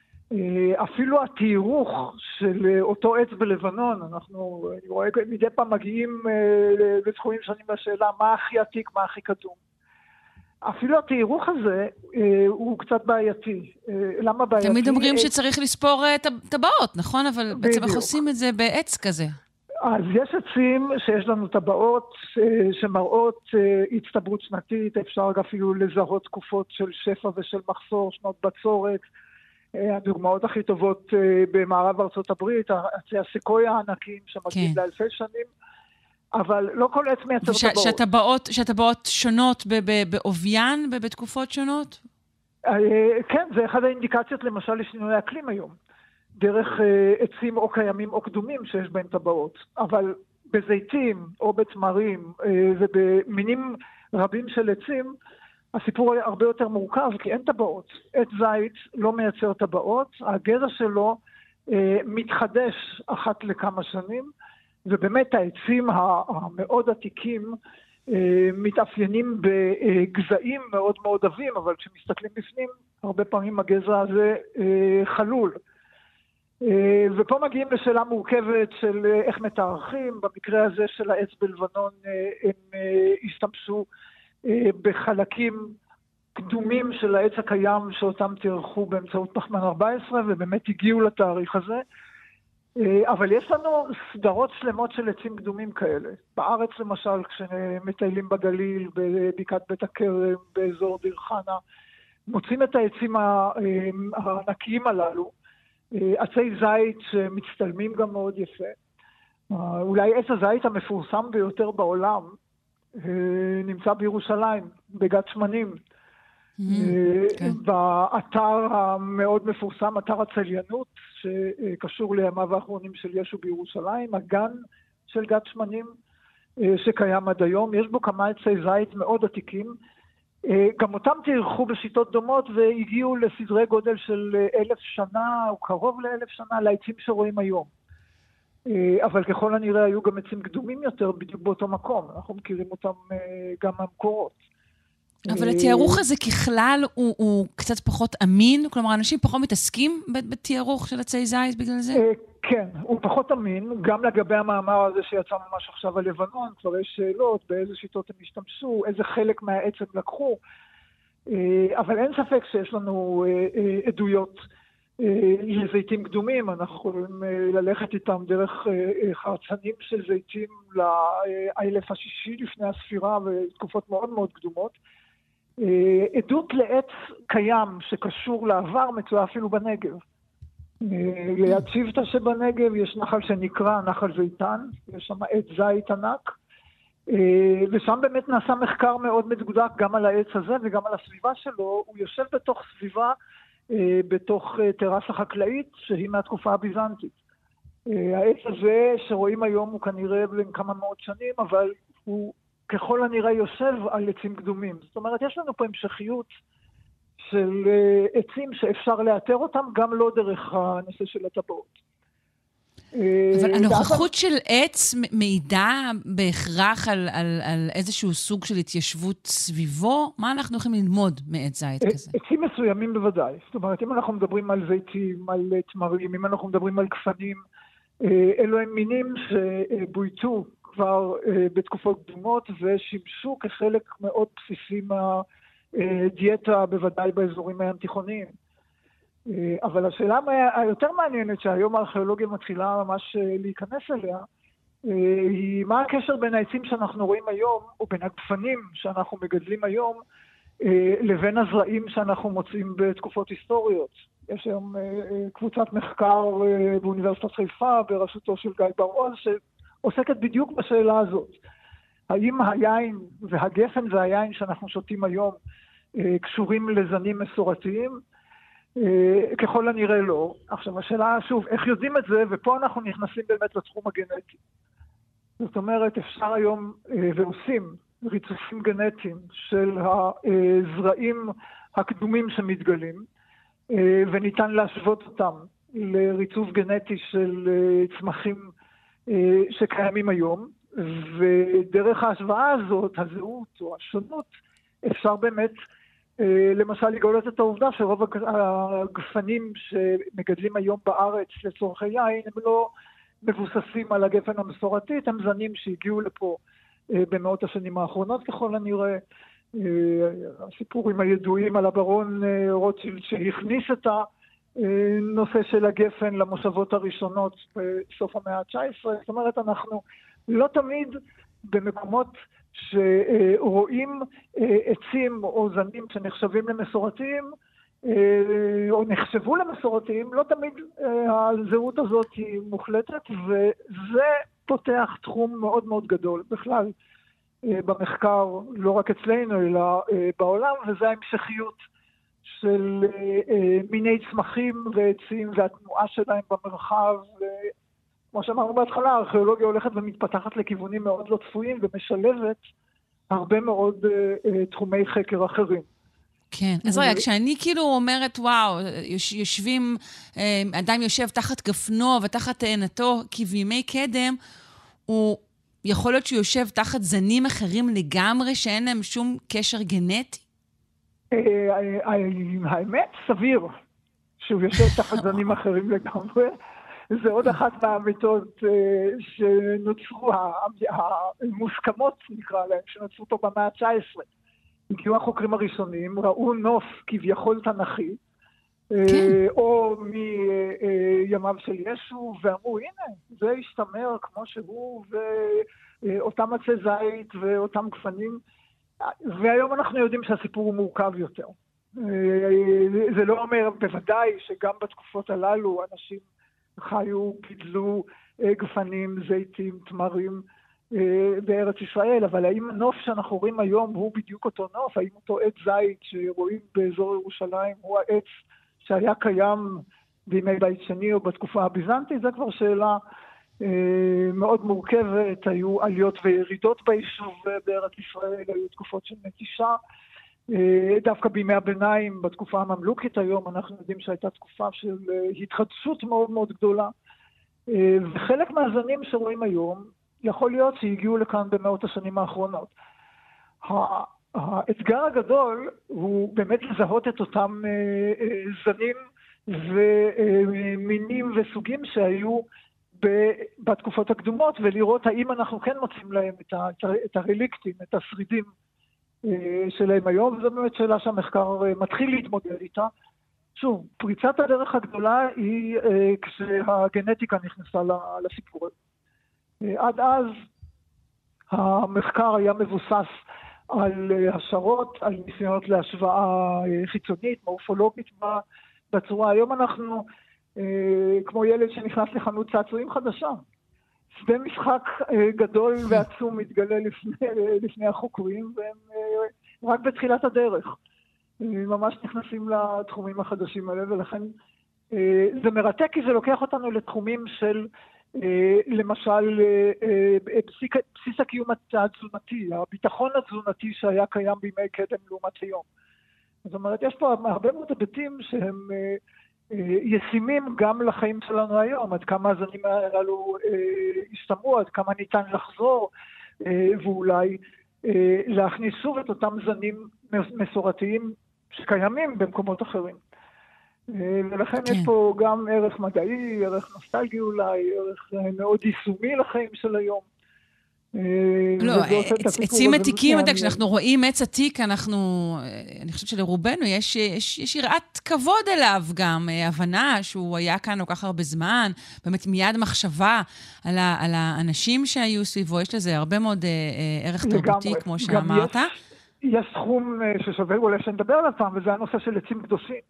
אפילו התיארוך של אותו עץ בלבנון, אני רואה מדי פעם מגיעים לתחומים שונים בשאלה מה הכי עתיק, מה הכי קדום. אפילו התיארוך הזה הוא קצת בעייתי. למה בעייתי? תמיד אומרים שצריך לספור טבעות, נכון? אבל בעצם איך עושים את זה בעץ כזה? אז יש עצים שיש לנו טבעות שמראות הצטברות שנתית, אפשר אפילו לזהות תקופות של שפע ושל מחסור, שנות בצורת. הדוגמאות הכי טובות במערב ארצות הברית, עצי הסקויה הענקים שמגיעים לאלפי שנים. אבל לא כל עץ מייצר טבעות. שהטבעות שונות באוביין, בתקופות שונות? כן, זה אחד האינדיקציות למשל לשינוי האקלים היום. דרך עצים או קיימים או קדומים שיש בהם טבעות. אבל בזיתים או בתמרים ובמינים רבים של עצים, הסיפור הרבה יותר מורכב כי אין טבעות. עץ זית לא מייצר טבעות, הגזע שלו מתחדש אחת לכמה שנים, ובאמת העצים המאוד עתיקים מתאפיינים בגזעים מאוד מאוד עבים, אבל כשמסתכלים בפנים, הרבה פעמים הגזע הזה חלול. ופה מגיעים לשאלה מורכבת של איך מתארכים. במקרה הזה של העץ בלבנון הם השתמשו בחלקים קדומים של העץ הקיים שאותם תארכו באמצעות פחמן 14, ובאמת הגיעו לתאריך הזה. אבל יש לנו סדרות שלמות של עצים קדומים כאלה. בארץ למשל, כשמטיילים בגליל, בבקעת בית הכרם, באזור דיר חנה, מוצאים את העצים הענקיים הללו, עצי זית שמצטלמים גם מאוד יפה. אולי עץ הזית המפורסם ביותר בעולם נמצא בירושלים, בגת שמנים. באתר המאוד מפורסם, אתר הצליינות, שקשור לימיו האחרונים של ישו בירושלים, הגן של גת שמנים שקיים עד היום. יש בו כמה עצי זית מאוד עתיקים. גם אותם תארכו בשיטות דומות והגיעו לסדרי גודל של 1,000 שנה או קרוב ל1,000 שנה לעצים שרואים היום. אבל ככל הנראה היו גם עצים קדומים יותר בדיוק באותו מקום. אנחנו מכירים אותם גם מהמקורות. אבל התיארוך הזה ככלל הוא קצת פחות אמין? כלומר, אנשים פחות מתעסקים בתיארוך של עצי זית בגלל זה? כן, הוא פחות אמין. גם לגבי המאמר הזה שיצא ממש עכשיו על לבנון, כבר יש שאלות באיזה שיטות הם השתמשו, איזה חלק מהעץ הם לקחו. אבל אין ספק שיש לנו עדויות לזיתים קדומים. אנחנו יכולים ללכת איתם דרך חרצנים של זיתים לאלף השישי לפני הספירה ותקופות מאוד מאוד קדומות. עדות לעץ קיים שקשור לעבר מצויה אפילו בנגב. ליד שבטה שבנגב יש נחל שנקרא נחל זיתן, יש שם עץ זית ענק, ושם באמת נעשה מחקר מאוד מדוקדק גם על העץ הזה וגם על הסביבה שלו. הוא יושב בתוך סביבה, בתוך טרסה חקלאית שהיא מהתקופה הביזנטית. העץ הזה שרואים היום הוא כנראה בין כמה מאות שנים, אבל הוא ככל הנראה יושב על עצים קדומים. זאת אומרת, יש לנו פה המשכיות של עצים שאפשר לאתר אותם, גם לא דרך הנושא של הטבעות. אבל הנוכחות של עץ מעידה בהכרח על איזשהו סוג של התיישבות סביבו? מה אנחנו יכולים ללמוד מעץ זית כזה? עצים מסוימים בוודאי. זאת אומרת, אם אנחנו מדברים על זיתים, על תמרים, אם אנחנו מדברים על גפנים, אלו הם מינים שבויתו כבר בתקופות קדומות ושימשו כחלק מאוד בסיסי מהדיאטה, בוודאי באזורים הים תיכוניים. אבל השאלה היותר מעניינת שהיום הארכיאולוגיה מתחילה ממש להיכנס אליה, היא מה הקשר בין העצים שאנחנו רואים היום, או בין הגפנים שאנחנו מגדלים היום, לבין הזרעים שאנחנו מוצאים בתקופות היסטוריות. יש היום קבוצת מחקר באוניברסיטת חיפה, בראשותו של גיא בר-עוז, שעוסקת בדיוק בשאלה הזאת. האם היין והגפן והיין שאנחנו שותים היום קשורים לזנים מסורתיים? ככל הנראה לא. עכשיו, השאלה שוב, איך יודעים את זה? ופה אנחנו נכנסים באמת לתחום הגנטי. זאת אומרת, אפשר היום ועושים ריצופים גנטיים של הזרעים הקדומים שמתגלים, וניתן להשוות אותם לריצוף גנטי של צמחים שקיימים היום, ודרך ההשוואה הזאת, הזהות או השונות, אפשר באמת למשל לגלות את העובדה שרוב הגפנים שמגדלים היום בארץ לצורכי יין הם לא מבוססים על הגפן המסורתית, הם זנים שהגיעו לפה במאות השנים האחרונות ככל הנראה. הסיפורים הידועים על הברון רוטשילד שהכניס את הנושא של הגפן למושבות הראשונות בסוף המאה ה-19. זאת אומרת, אנחנו לא תמיד במקומות שרואים עצים או זנים שנחשבים למסורתיים, או נחשבו למסורתיים, לא תמיד הזהות הזאת היא מוחלטת, וזה פותח תחום מאוד מאוד גדול בכלל במחקר, לא רק אצלנו אלא בעולם, וזה ההמשכיות של מיני צמחים ועצים והתנועה שלהם במרחב. כמו שאמרנו בהתחלה, הארכיאולוגיה הולכת ומתפתחת לכיוונים מאוד לא צפויים ומשלבת הרבה מאוד תחומי חקר אחרים. כן, אז רגע, כשאני כאילו אומרת, וואו, יושבים, אדם יושב תחת גפנו ותחת תאנתו כבימי קדם, הוא יכול להיות שהוא יושב תחת זנים אחרים לגמרי, שאין להם שום קשר גנטי? האמת, סביר שהוא יושב תחת זנים אחרים לגמרי. זה עוד אחת מהאמיתות שנוצרו, המוסכמות נקרא להם, שנוצרו פה במאה ה-19. הגיעו החוקרים הראשונים, ראו נוף כביכול תנכי, או מימיו של ישו, ואמרו, הנה, זה השתמר כמו שהוא, ואותם עצי זית ואותם גפנים, והיום אנחנו יודעים שהסיפור הוא מורכב יותר. זה לא אומר בוודאי שגם בתקופות הללו אנשים חיו, גידלו גפנים, זיתים, תמרים בארץ ישראל, אבל האם הנוף שאנחנו רואים היום הוא בדיוק אותו נוף? האם אותו עץ זית שרואים באזור ירושלים הוא העץ שהיה קיים בימי בית שני או בתקופה הביזנטית? זה כבר שאלה מאוד מורכבת. היו עליות וירידות ביישוב בארץ ישראל, היו תקופות של נטישה. דווקא בימי הביניים, בתקופה הממלוכית היום, אנחנו יודעים שהייתה תקופה של התחדשות מאוד מאוד גדולה. וחלק מהזנים שרואים היום, יכול להיות שהגיעו לכאן במאות השנים האחרונות. האתגר הגדול הוא באמת לזהות את אותם זנים ומינים וסוגים שהיו בתקופות הקדומות, ולראות האם אנחנו כן מוצאים להם את הרליקטים, את השרידים שלהם היום, וזו באמת שאלה שהמחקר מתחיל להתמודד איתה. שוב, פריצת הדרך הגדולה היא כשהגנטיקה נכנסה לסיפור הזה. עד אז המחקר היה מבוסס על השערות, על ניסיונות להשוואה חיצונית, מורפולוגית בצורה. היום אנחנו כמו ילד שנכנס לחנות צעצועים חדשה. שדה משחק גדול ועצום מתגלה לפני החוקרים, והם רק בתחילת הדרך. ממש נכנסים לתחומים החדשים האלה, ולכן זה מרתק כי זה לוקח אותנו לתחומים של, למשל, בסיס הקיום התזונתי, הביטחון התזונתי שהיה קיים בימי קדם לעומת היום. זאת אומרת, יש פה הרבה מאוד היבטים שהם ישימים גם לחיים שלנו היום, עד כמה הזנים הללו השתמרו, עד כמה ניתן לחזור, ואולי להכניס שוב את אותם זנים מסורתיים שקיימים במקומות אחרים. ולכן יש פה גם ערך מדעי, ערך נוסטלגי אולי, ערך מאוד יישומי לחיים של היום. לא, עצים עתיקים, כשאנחנו רואים עץ עתיק, אני חושבת שלרובנו יש יראת כבוד אליו גם, הבנה שהוא היה כאן כל כך הרבה זמן, באמת מיד מחשבה על האנשים שהיו סביבו, יש לזה הרבה מאוד ערך תרבותי, כמו שאמרת. יש סכום ששווה אולי שנדבר עליו פעם, וזה הנושא של עצים קדושים.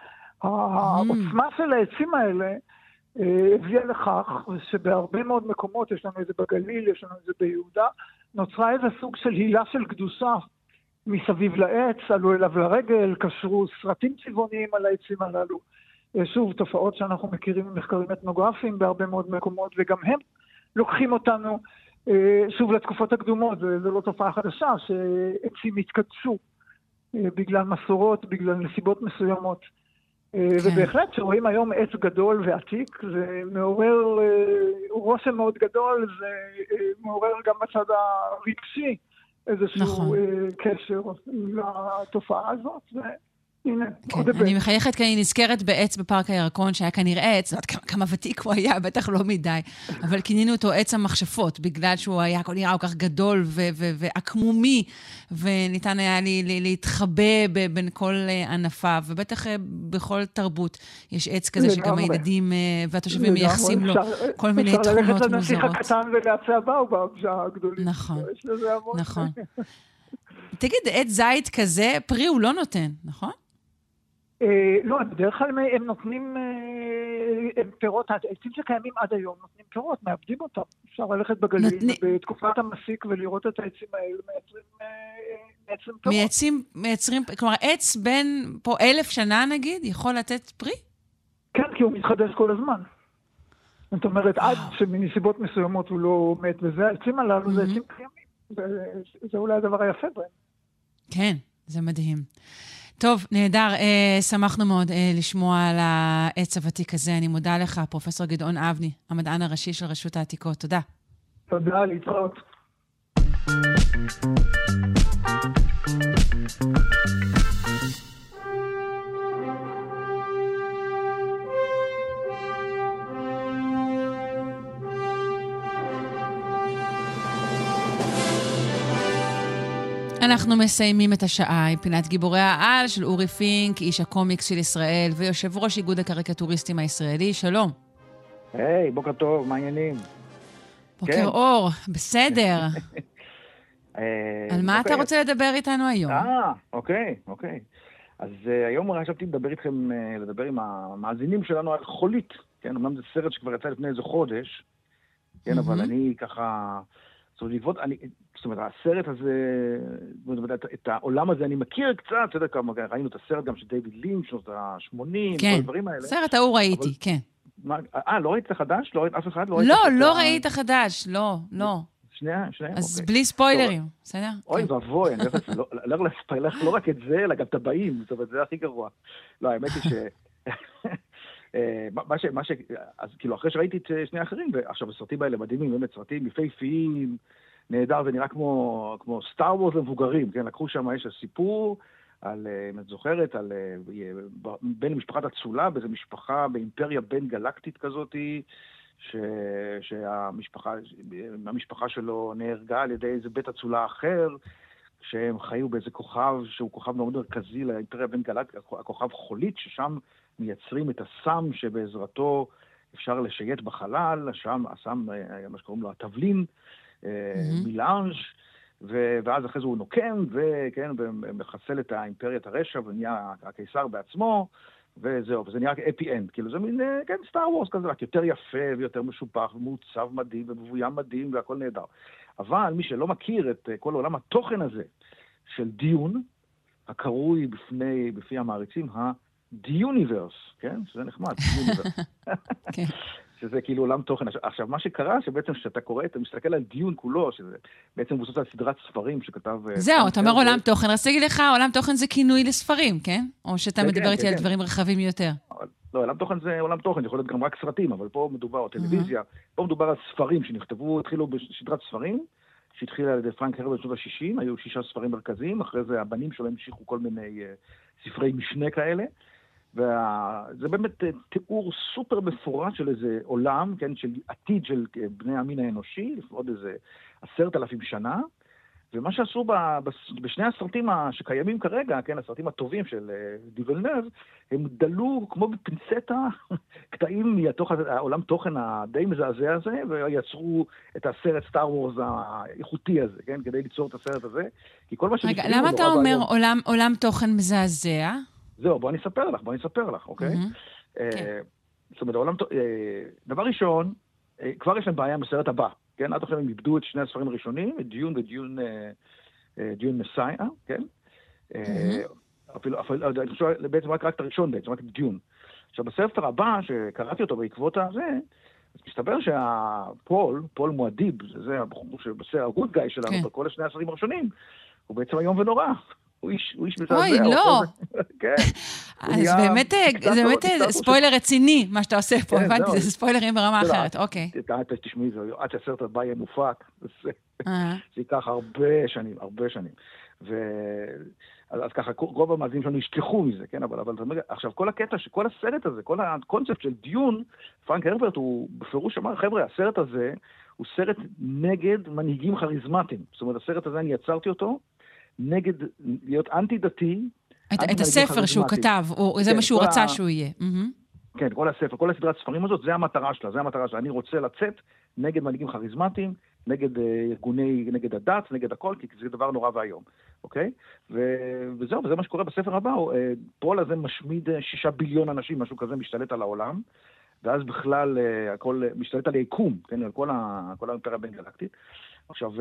העוצמה של העצים האלה הביאה לכך שבהרבה מאוד מקומות, יש לנו את זה בגליל, יש לנו את זה ביהודה, נוצרה איזה סוג של הילה של קדושה מסביב לעץ, עלו אליו לרגל, קשרו סרטים צבעוניים על העצים הללו. שוב, תופעות שאנחנו מכירים ממחקרים אתנוגרפיים בהרבה מאוד מקומות, וגם הם לוקחים אותנו שוב לתקופות הקדומות. זו לא תופעה חדשה, שעצים התקדשו בגלל מסורות, בגלל נסיבות מסוימות. ובהחלט שרואים היום עץ גדול ועתיק, זה מעורר רושם מאוד גדול, זה מעורר גם בצד הרגשי איזשהו קשר לתופעה הזאת, והנה, עוד אני מחייכת כי אני נזכרת בעץ בפארק הירקון, שהיה כנראה עץ, כמה ותיק הוא היה, בטח לא מדי, אבל כינינו אותו עץ המכשפות, בגלל שהוא היה נראה כל כך גדול ועקמומי, וניתן היה להתחבא בין כל ענפיו, ובטח בכל תרבות יש עץ כזה שגם הילדים והתושבים מייחסים לו כל מיני תכונות מוזרות. אפשר ללכת לנסיך הקטן ולעצי הבאובב הגדולים. נכון. תגיד, עץ זית כזה, פרי הוא לא נותן, נכון? לא, בדרך כלל הם נותנים פירות, העצים שקיימים עד היום נותנים פירות, מאבדים אותם. אפשר ללכת בגליל בתקופת המסיק ולראות את העצים האלה, מייצרים פירות. מייצרים, כלומר, עץ בין פה 1000 שנה נגיד, יכול לתת פרי? כן, כי הוא מתחדש כל הזמן. זאת אומרת, עד שמנסיבות מסוימות הוא לא מת, וזה העצים הללו, זה עצים קיימים. זה אולי הדבר היפה בהם. כן, זה מדהים. טוב, נהדר, שמחנו מאוד לשמוע על העץ הוותיק הזה. אני מודה לך, פרופסור גדעון אבני, המדען הראשי של רשות העתיקות. תודה. תודה, להתראות. אנחנו מסיימים את השעה עם פינת גיבורי העל של אורי פינק, איש הקומיקס של ישראל ויושב ראש איגוד הקריקטוריסטים הישראלי. שלום. היי, בוקר טוב, מה העניינים? בוקר אור, בסדר. על מה אתה רוצה לדבר איתנו היום? אוקיי. אז היום חשבתי לדבר עם המאזינים שלנו על חולית. כן, אמנם זה סרט שכבר יצא לפני איזה חודש, כן, אבל אני ככה... זאת אומרת, הסרט הזה, את העולם הזה אני מכיר קצת, אתה יודע כמה, ראינו את הסרט גם של דיוויד לינץ', שנות ה-80, כל הדברים האלה. סרט ההוא ראיתי, כן. לא ראית את החדש? לא ראית אף אחד? לא ראית החדש, לא. שנייה. אז בלי ספוילרים, בסדר? אוי, ואבוי, אני הולך לספיילר לא רק את זה, אלא גם את הבאים, זאת אומרת, זה הכי גרוע. לא, האמת היא אז כאילו, אחרי שראיתי את שני האחרים, ועכשיו הסרטים האלה מדהימים, באמת סרטים יפהפיים, נהדר, ונראה כמו סטאר וורס למבוגרים, כן? לקחו שם, יש סיפור על, אם את זוכרת, על בין משפחת אצולה, באיזו משפחה באימפריה בין גלקטית כזאת, שהמשפחה שלו נהרגה על ידי איזה בית אצולה אחר, שהם חיו באיזה כוכב, שהוא כוכב מאוד מרכזי לאימפריה בין גלקטית, הכוכב חולית, ששם מייצרים את הסם שבעזרתו אפשר לשייט בחלל, שם הסם, מה שקוראים לו התבלין, מילאנג', ואז אחרי זה הוא נוקם, וכן, ומחסל את האימפריית הרשע, ונהיה הקיסר בעצמו, וזהו, וזה נראה אפי-אנד, כאילו זה מין, כן, סטאר וורס כזה, רק יותר יפה ויותר משופח, ומעוצב מדהים, ומבוים מדהים, והכל נהדר. אבל מי שלא מכיר את כל עולם התוכן הזה של דיון, הקרוי בפי המעריצים, דיוניברס, כן? שזה נחמד, דיוניברס. כן. שזה כאילו עולם תוכן. עכשיו, מה שקרה, שבעצם כשאתה קורא, אתה מסתכל על דיון כולו, שזה בעצם מבוסס על סדרת ספרים שכתב... זהו, אתה אומר עולם תוכן. רציתי לך, עולם תוכן זה כינוי לספרים, כן? או שאתה מדבר איתי על דברים רחבים יותר. לא, עולם תוכן זה עולם תוכן, זה יכול להיות גם רק סרטים, אבל פה מדובר, או טלוויזיה, פה מדובר על ספרים שנכתבו, התחילו בסדרת ספרים, שהתחילה על ידי פרנק הרברט בשנות ה-60, היו 6 ספרים מרכזיים, אחרי זה הבנים שלהם המשיכו כל מיני ספרי משנה כאלה, וזה באמת תיאור סופר מפורט של איזה עולם, כן, של עתיד של בני המין האנושי, עוד איזה 10,000 שנה, ומה שעשו בשני הסרטים שקיימים כרגע, כן, הסרטים הטובים של דיבלנב, הם דלו כמו בפינצטה קטעים מתוך העולם תוכן הדי מזעזע הזה, ויצרו את הסרט סטאר וורס האיכותי הזה, כן, כדי ליצור את הסרט הזה. כי כל מה רגע, למה אתה אומר עולם תוכן מזעזע? זהו, בוא אני אספר לך, אוקיי? זאת אומרת, דבר ראשון, כבר יש להם בעיה עם הסרט הבא, כן? עד עכשיו הם איבדו את שני הספרים הראשונים, את דיון ודיון מסאיה, כן? אפילו, אני חושב, בעצם רק את הראשון בעצם, רק את דיון. עכשיו, בספר הבא, שקראתי אותו בעקבות הזה, אז מסתבר פול מועדיב, זה הבחור שבסרט הגוד גאי שלנו, בכל השני הספרים הראשונים, הוא בעצם היום ונורא. הוא איש מזעזע. אוי, לא. כן. אז באמת, זה באמת ספוילר רציני, מה שאתה עושה פה, הבנתי, זה ספוילרים ברמה אחרת, אוקיי. תשמעי, עד שהסרט הבא יהיה מופק, זה ייקח הרבה שנים. אז ככה, רוב המאזינים שלנו ישכחו מזה, כן? אבל עכשיו, כל הקטע, כל הסרט הזה, כל הקונספט של דיון, פרנק הרברט, הוא בפירוש אמר, חבר'ה, הסרט הזה הוא סרט נגד מנהיגים כריזמטיים. זאת אומרת, הסרט הזה, אני יצרתי אותו, נגד להיות אנטי-דתי. את הספר שהוא כתב, זה מה שהוא רצה שהוא יהיה. כן, כל הספר, כל הסדרת ספרים הזאת, זה המטרה שלה. אני רוצה לצאת נגד מנהיגים כריזמטיים, נגד ארגוני, נגד הדת, נגד הכל, כי זה דבר נורא והיום. אוקיי? וזהו, וזה מה שקורה בספר הבא. פול הזה משמיד 6 ביליון אנשים, משהו כזה משתלט על העולם, ואז בכלל הכל משתלט על היקום, כן, על כל האימפריה בין גלקטית. עכשיו,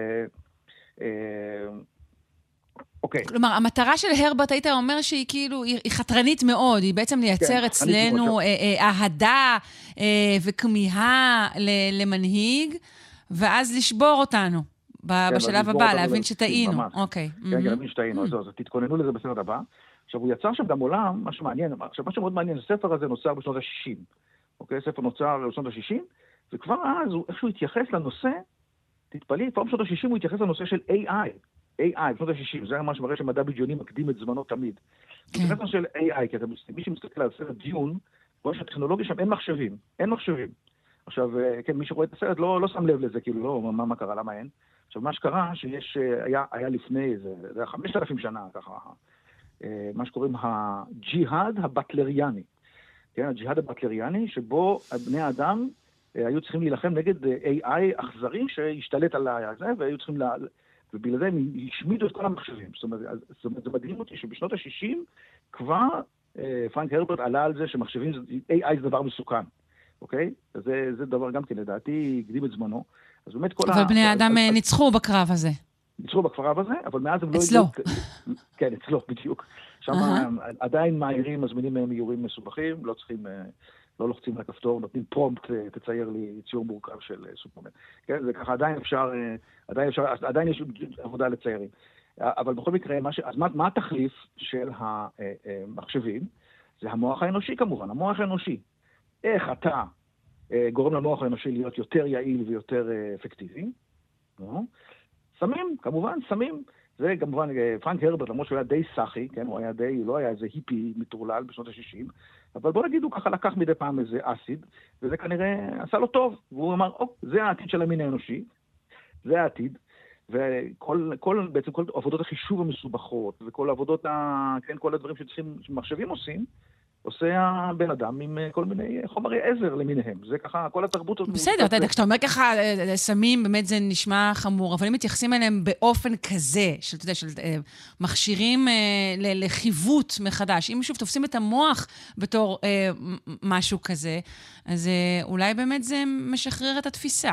אוקיי. כלומר, המטרה של הרברט, היית אומר שהיא כאילו, היא חתרנית מאוד, היא בעצם לייצר אצלנו אהדה וכמיהה למנהיג, ואז לשבור אותנו בשלב הבא, להבין שטעינו. אוקיי. כן, להבין שטעינו, אז תתכוננו לזה בסרט הבא. עכשיו, הוא יצר שם גם עולם, מה שמעניין, עכשיו, מה שמאוד מעניין, הספר הזה נוצר בשנות ה-60. אוקיי, הספר נוצר בשנות ה-60, וכבר אז, איכשהו התייחס לנושא, תתפלאי, כבר בשנות ה-60 הוא התייחס לנושא של AI, בשנות ה-60, זה ממש מראה שמדע בדיוני מקדים את זמנו תמיד. זה נושא של AI, כי מי שמסתכל על סרט דיון, רואה שהטכנולוגיה שם אין מחשבים. עכשיו, כן, מי שרואה את הסרט לא שם לב לזה, כאילו, לא, מה קרה, למה אין? עכשיו, מה שקרה, היה לפני, זה היה 5,000 שנה, ככה, מה שקוראים הג'יהאד הבטלריאני. כן, הג'יהאד הבטלריאני, שבו בני האדם היו צריכים להילחם נגד AI אכזרי שהשתלט על זה, והיו צריכים ובגלל זה הם השמידו את כל המחשבים. זאת אומרת, זה מדהים אותי שבשנות ה-60 כבר פרנק הרברט עלה על זה שמחשבים, AI זה דבר מסוכן, אוקיי? זה דבר גם כן, לדעתי, הקדים את זמנו. אז באמת כל אבל בני האדם ניצחו בקרב הזה. ניצחו בקרב הזה, אבל מאז הם לא... אצלו. כן, אצלו, בדיוק. שם עדיין מהירים, מזמינים מהם איורים מסובכים, לא צריכים... לא לוחצים על הכפתור, נותנים פרומפט, תצייר לי ציור מורכב של סופרמן. כן, זה ככה עדיין יש עבודה לציירים. אבל בכל מקרה, אז מה התחליף של המחשבים? זה המוח האנושי כמובן, המוח האנושי. איך אתה גורם למוח האנושי להיות יותר יעיל ויותר אפקטיבי. סמים, כמובן, סמים. זה כמובן, פרנק הרברט, למרות שהוא היה די סחי, כן, הוא לא היה איזה היפי מטורלל בשנות ה-60, אבל בוא נגיד, הוא ככה לקח מדי פעם איזה אסיד, וזה כנראה עשה לו טוב, והוא אמר, זה העתיד של המין האנושי, זה העתיד, בעצם כל עבודות החישוב המסובכות, וכל עבודות, כן, כל הדברים שמחשבים עושה הבן אדם עם כל מיני חומרי עזר למיניהם. זה ככה, כל התרבות הזאת... בסדר, כשאתה אומר ככה, סמים, באמת זה נשמע חמור, אבל אם מתייחסים אליהם באופן כזה, של מכשירים לחיווט מחדש, אם שוב תופסים את המוח בתור משהו כזה, אז אולי באמת זה משחרר את התפיסה.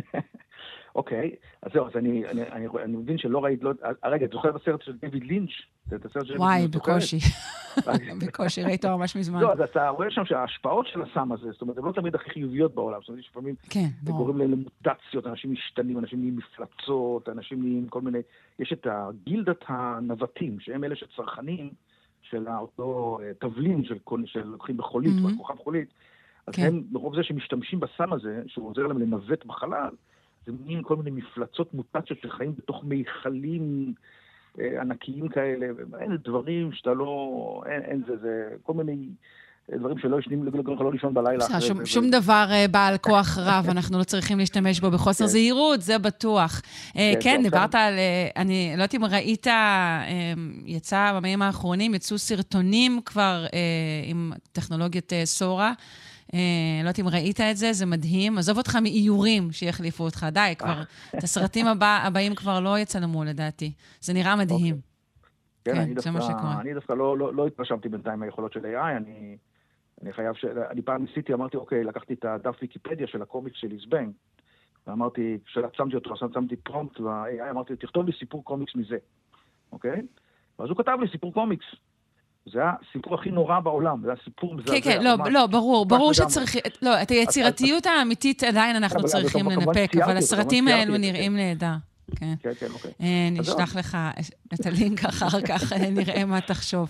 אוקיי, אז זהו, אז אני מבין שלא ראית, רגע, את זוכרת בסרט של דיוויד לינץ'? וואי, בקושי. בקושי, ראיתו ממש מזמן. לא, אז אתה רואה שם שההשפעות של הסם הזה, זאת אומרת, הן לא תמיד הכי חיוביות בעולם, זאת אומרת, לפעמים גורם למוטציות, אנשים משתנים, אנשים נהיים מפלצות, אנשים נהיים כל מיני... יש את הגילדת הנווטים, שהם אלה שצרכנים של אותו תבלין שלוקחים בחולית, כוכב חולית, אז הם, ברוב זה שמשתמשים בסם הזה, שהוא עוזר להם לנווט בחלל, זה מין כל מיני מפלצות, מוטציות שחיים בתוך מיכלים ענקיים כאלה, אין דברים שאתה לא... אין זה כל מיני דברים שלא ישנים, לא לישון בלילה. שום דבר בעל כוח רב, אנחנו לא צריכים להשתמש בו בחוסר זהירות, זה בטוח. כן, דיברת על... אני לא יודעת אם ראית, יצא בימים האחרונים, יצאו סרטונים כבר עם טכנולוגיית סורה, לא יודעת אם ראית את זה, זה מדהים. עזוב אותך מאיורים שיחליפו אותך. די, כבר, את הסרטים הבאים כבר לא יצלמו לדעתי. זה נראה מדהים. כן, זה מה שקורה. אני דווקא לא התרשמתי בינתיים מהיכולות של AI, אני חייב אני פעם ניסיתי, אמרתי, אוקיי, לקחתי את הדף ויקיפדיה של הקומיקס של איזבנג, ואמרתי, כשעצמתי אותו, שמתי פרומפט, וה-AI אמרתי, תכתוב לי סיפור קומיקס מזה, אוקיי? ואז הוא כתב לי סיפור קומיקס. זה הסיפור הכי נורא בעולם, זה הסיפור מזעזע. כן, כן, לא, ברור שצריך... לא, את היצירתיות האמיתית עדיין אנחנו צריכים לנפק, אבל הסרטים האלו נראים נהדר. כן, אוקיי. נשלח לך את הלינק אחר כך, נראה מה תחשוב.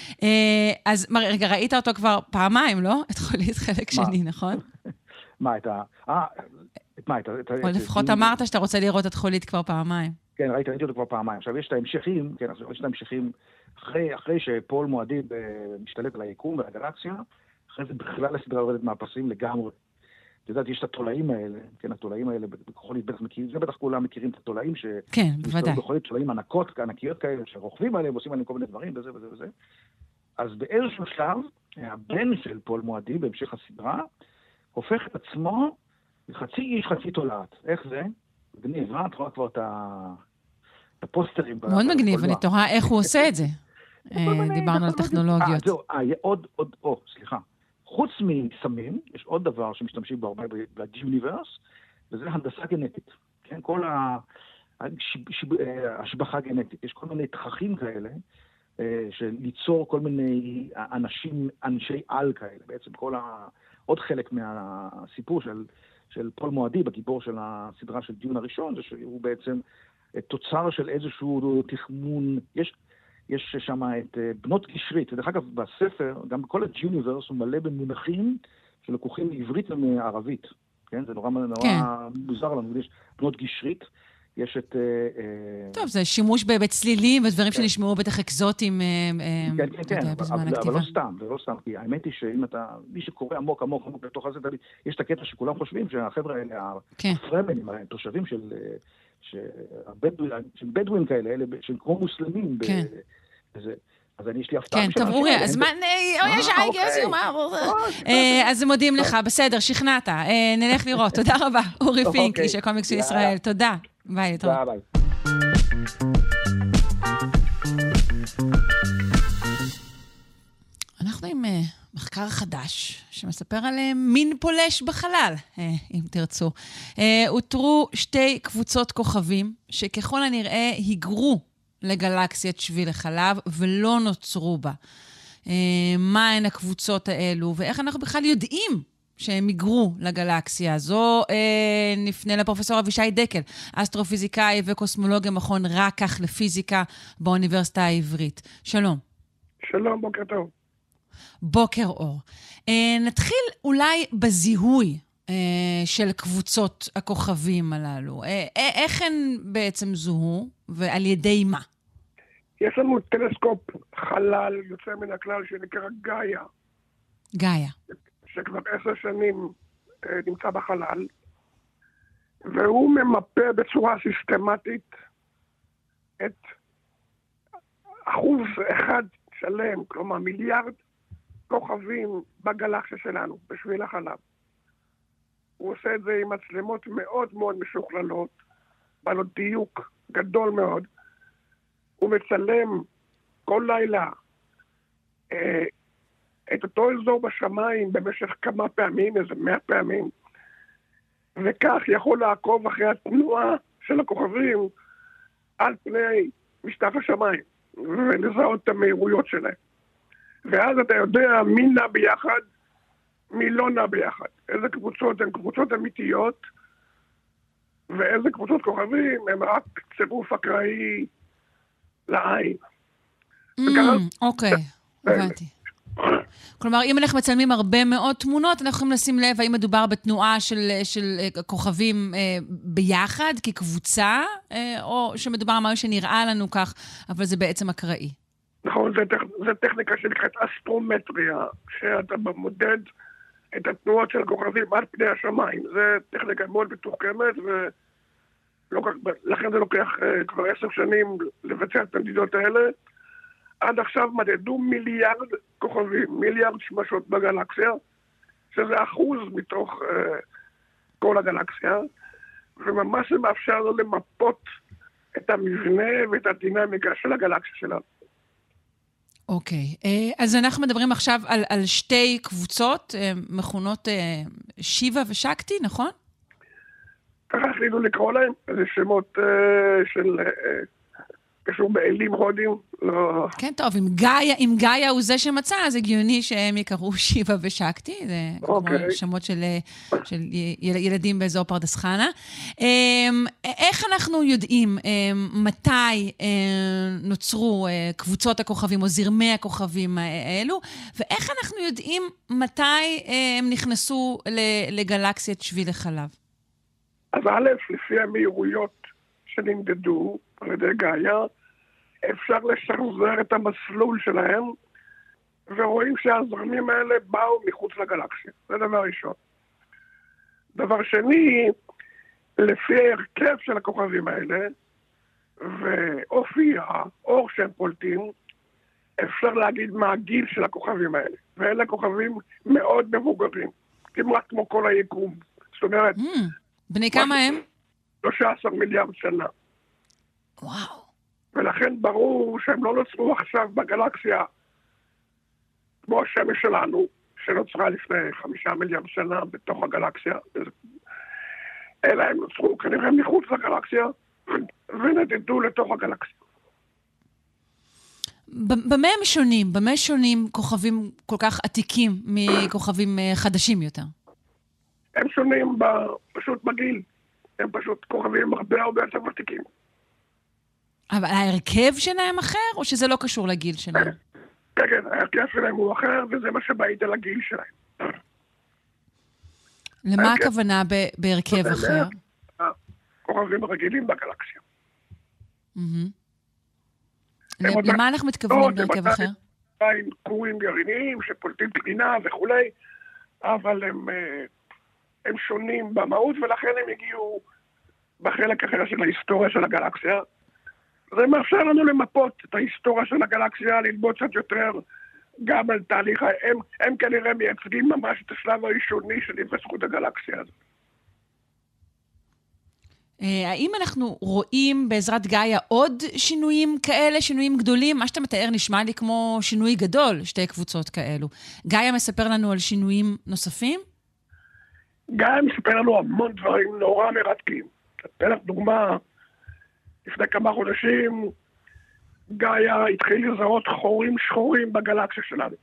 אז רגע, ראית אותו כבר פעמיים, לא? את חולית חלק שני, נכון? מה, את ה... או לפחות אמרת שאתה רוצה לראות את חולית כבר פעמיים. כן, ראיתי אותו כבר פעמיים. עכשיו, יש את ההמשכים, כן, יש את ההמשכים אחרי שפול מועדי משתלט על היקום והגלקסיה, אחרי זה בכלל הסדרה יורדת מהפסים לגמרי. את יודעת, יש את התולעים האלה, כן, התולעים האלה, בחולית בטח מכירים, זה בטח כולם מכירים את התולעים כן, בוודאי. בחולית תולעים ענקיות כאלה, שרוכבים עליהם, ועושים עליהם כל מיני דברים, וזה וזה וזה. אז באיזשהו שלב, הבן של פול מועדי, בהמשך הסדרה, הופך את עצמו לחצי איש, חצי תולעת. איך זה? מגניב, את רואה כבר את הפוסטרים. מאוד מגניב, אני תוהה איך הוא עושה את זה. דיברנו על טכנולוגיות. סליחה. חוץ מסמים, יש עוד דבר שמשתמשים בו הרבה ב-Universe, וזה הנדסה גנטית. כן, כל השבחה גנטית. יש כל מיני תככים כאלה, של ליצור כל מיני אנשי על כאלה. בעצם עוד חלק מהסיפור של פול מועדי, בגיבור של הסדרה של דיון הראשון, זה שהוא בעצם תוצר של איזשהו תכמון. יש שם את בנות גשרית, ודרך אגב בספר, גם בכל ה-Universe הוא מלא במונחים שלקוחים מעברית ומערבית, כן? זה נורא מוזר לנו, יש בנות גשרית, יש את... טוב, זה שימוש בצלילים ודברים שנשמעו בטח אקזוטים. כן, אבל לא סתם, כי האמת היא שאם אתה, מי שקורא עמוק בתוך הזה, יש את הקטע שכולם חושבים שהחבר'ה האלה, הפרמנים, התושבים של בדואים כאלה, שהם כמו מוסלמים, אז אני יש לי הפתעה. כן, טוב, אורי, אז מה... אז מודים לך, בסדר, שכנעת. נלך לראות. תודה רבה, אורי פינק, איש הקומיקס של ישראל. תודה. ביי, להתראות. ביי. אנחנו עם מחקר חדש שמספר על מין פולש בחלל, אם תרצו. אותרו 2 קבוצות כוכבים שככל הנראה היגרו לגלקסיית שביל החלב ולא נוצרו בה. מה הן הקבוצות האלו ואיך אנחנו בכלל יודעים שהם היגרו לגלקסיה הזו? נפנה לפרופסור אבישי דקל, אסטרופיזיקאי וקוסמולוג המכון רקח לפיזיקה באוניברסיטה העברית. שלום. שלום, בוקר טוב. בוקר אור. נתחיל אולי בזיהוי של קבוצות הכוכבים הללו. איך הן בעצם זוהו ועל ידי מה? יש לנו טלסקופ חלל יוצא מן הכלל שנקרא גאיה. גאיה. שכבר 10 שנים נמצא בחלל, והוא ממפה בצורה סיסטמטית את אחוז אחד שלם, כלומר מיליארד כוכבים בגלקסיה שלנו, בשביל החלב. הוא עושה את זה עם מצלמות מאוד מאוד משוכללות, בעלות דיוק גדול מאוד. הוא מצלם כל לילה את אותו אזור בשמיים במשך כמה פעמים, איזה 100 פעמים, וכך יכול לעקוב אחרי התנועה של הכוכבים על פני משטח השמיים, ולזהות את המהירויות שלהם. ואז אתה יודע מי נע ביחד, מי לא נע ביחד. איזה קבוצות הן קבוצות אמיתיות, ואיזה קבוצות כוכבים הן רק צירוף אקראי לעין. אוקיי, הבנתי. כלומר, אם אנחנו מצלמים הרבה מאוד תמונות, אנחנו יכולים לשים לב האם מדובר בתנועה של כוכבים ביחד, כקבוצה, או שמדובר על משהו שנראה לנו כך, אבל זה בעצם אקראי. נכון, זו טכניקה שנקראת אסטרומטריה, שאתה מודד את התנועות של הכוכבים על פני השמיים. זו טכניקה מאוד מתוחכמת, ולכן זה לוקח כבר 10 שנים לבצע את המדידות האלה. עד עכשיו מדדו מיליארד כוכבים, מיליארד שמשות בגלקסיה, שזה אחוז מתוך כל הגלקסיה, וממש זה מאפשר לו למפות את המבנה ואת הדינמיקה של הגלקסיה שלנו. אוקיי, אז אנחנו מדברים עכשיו על 2 קבוצות, מכונות שיבה ושקטי, נכון? ככה החליטו לקרוא להם, זה שמות של קשור באלים הודים. לא... כן, טוב, אם גאיה הוא זה שמצא, אז הגיוני שהם יקראו שיבה ושקטי, זה כמו שמות של ילדים באזור פרדס חנה. איך אנחנו יודעים מתי נוצרו קבוצות הכוכבים או זרמי הכוכבים האלו, ואיך אנחנו יודעים מתי הם נכנסו לגלקסיית שביל החלב? אז א', לפי המהירויות שנמדדו על ידי גאיה, אפשר לשחזר את המסלול שלהם, ורואים שהזרמים האלה באו מחוץ לגלקסיה. זה דבר ראשון. דבר שני, לפי ההרכב של הכוכבים האלה, ואופי האור שהם פולטים, אפשר להגיד מה הגיל של הכוכבים האלה. ואלה כוכבים מאוד מבוגרים, כמעט כמו כל היקום. זאת אומרת... בני כמה הם? 13 מיליארד שנה. וואו. ולכן ברור שהם לא נוצרו עכשיו בגלקסיה כמו השמש שלנו, שנוצרה לפני 5 מיליארד שנה בתוך הגלקסיה. אלא הם נוצרו כנראה מחוץ לגלקסיה ונדדו לתוך הגלקסיה. במה הם שונים? במה שונים כוכבים כל כך עתיקים מכוכבים חדשים יותר? הם שונים פשוט בגיל. הם פשוט כוכבים הרבה יותר ותיקים. אבל ההרכב שלהם אחר, או שזה לא קשור לגיל שלהם? כן, כן, ההרכב שלהם הוא אחר, וזה מה שבעית על הגיל שלהם. למה הכוונה בהרכב אחר? כוכבים רגילים בגלקסיה. למה אנחנו מתכוונים בהרכב אחר? הם כורים גרעיניים שפולטים פנינה וכולי, אבל הם שונים במהות, ולכן הם הגיעו בחלק אחר של ההיסטוריה של הגלקסיה. זה מאפשר לנו למפות את ההיסטוריה של הגלקסיה, ללמוד קצת יותר גם על תהליך, הם כנראה מייצגים ממש את השלב הראשוני של התפתחות הגלקסיה הזאת. האם אנחנו רואים בעזרת גאיה עוד שינויים כאלה, שינויים גדולים? מה שאתה מתאר נשמע לי כמו שינוי גדול, 2 קבוצות כאלו. גאיה מספר לנו על שינויים נוספים? גאיה מספר לנו המון דברים נורא מרתקים. אתן לך דוגמה, לפני כמה חודשים גאיה התחיל לזהות חורים שחורים בגלקסיה שלנו.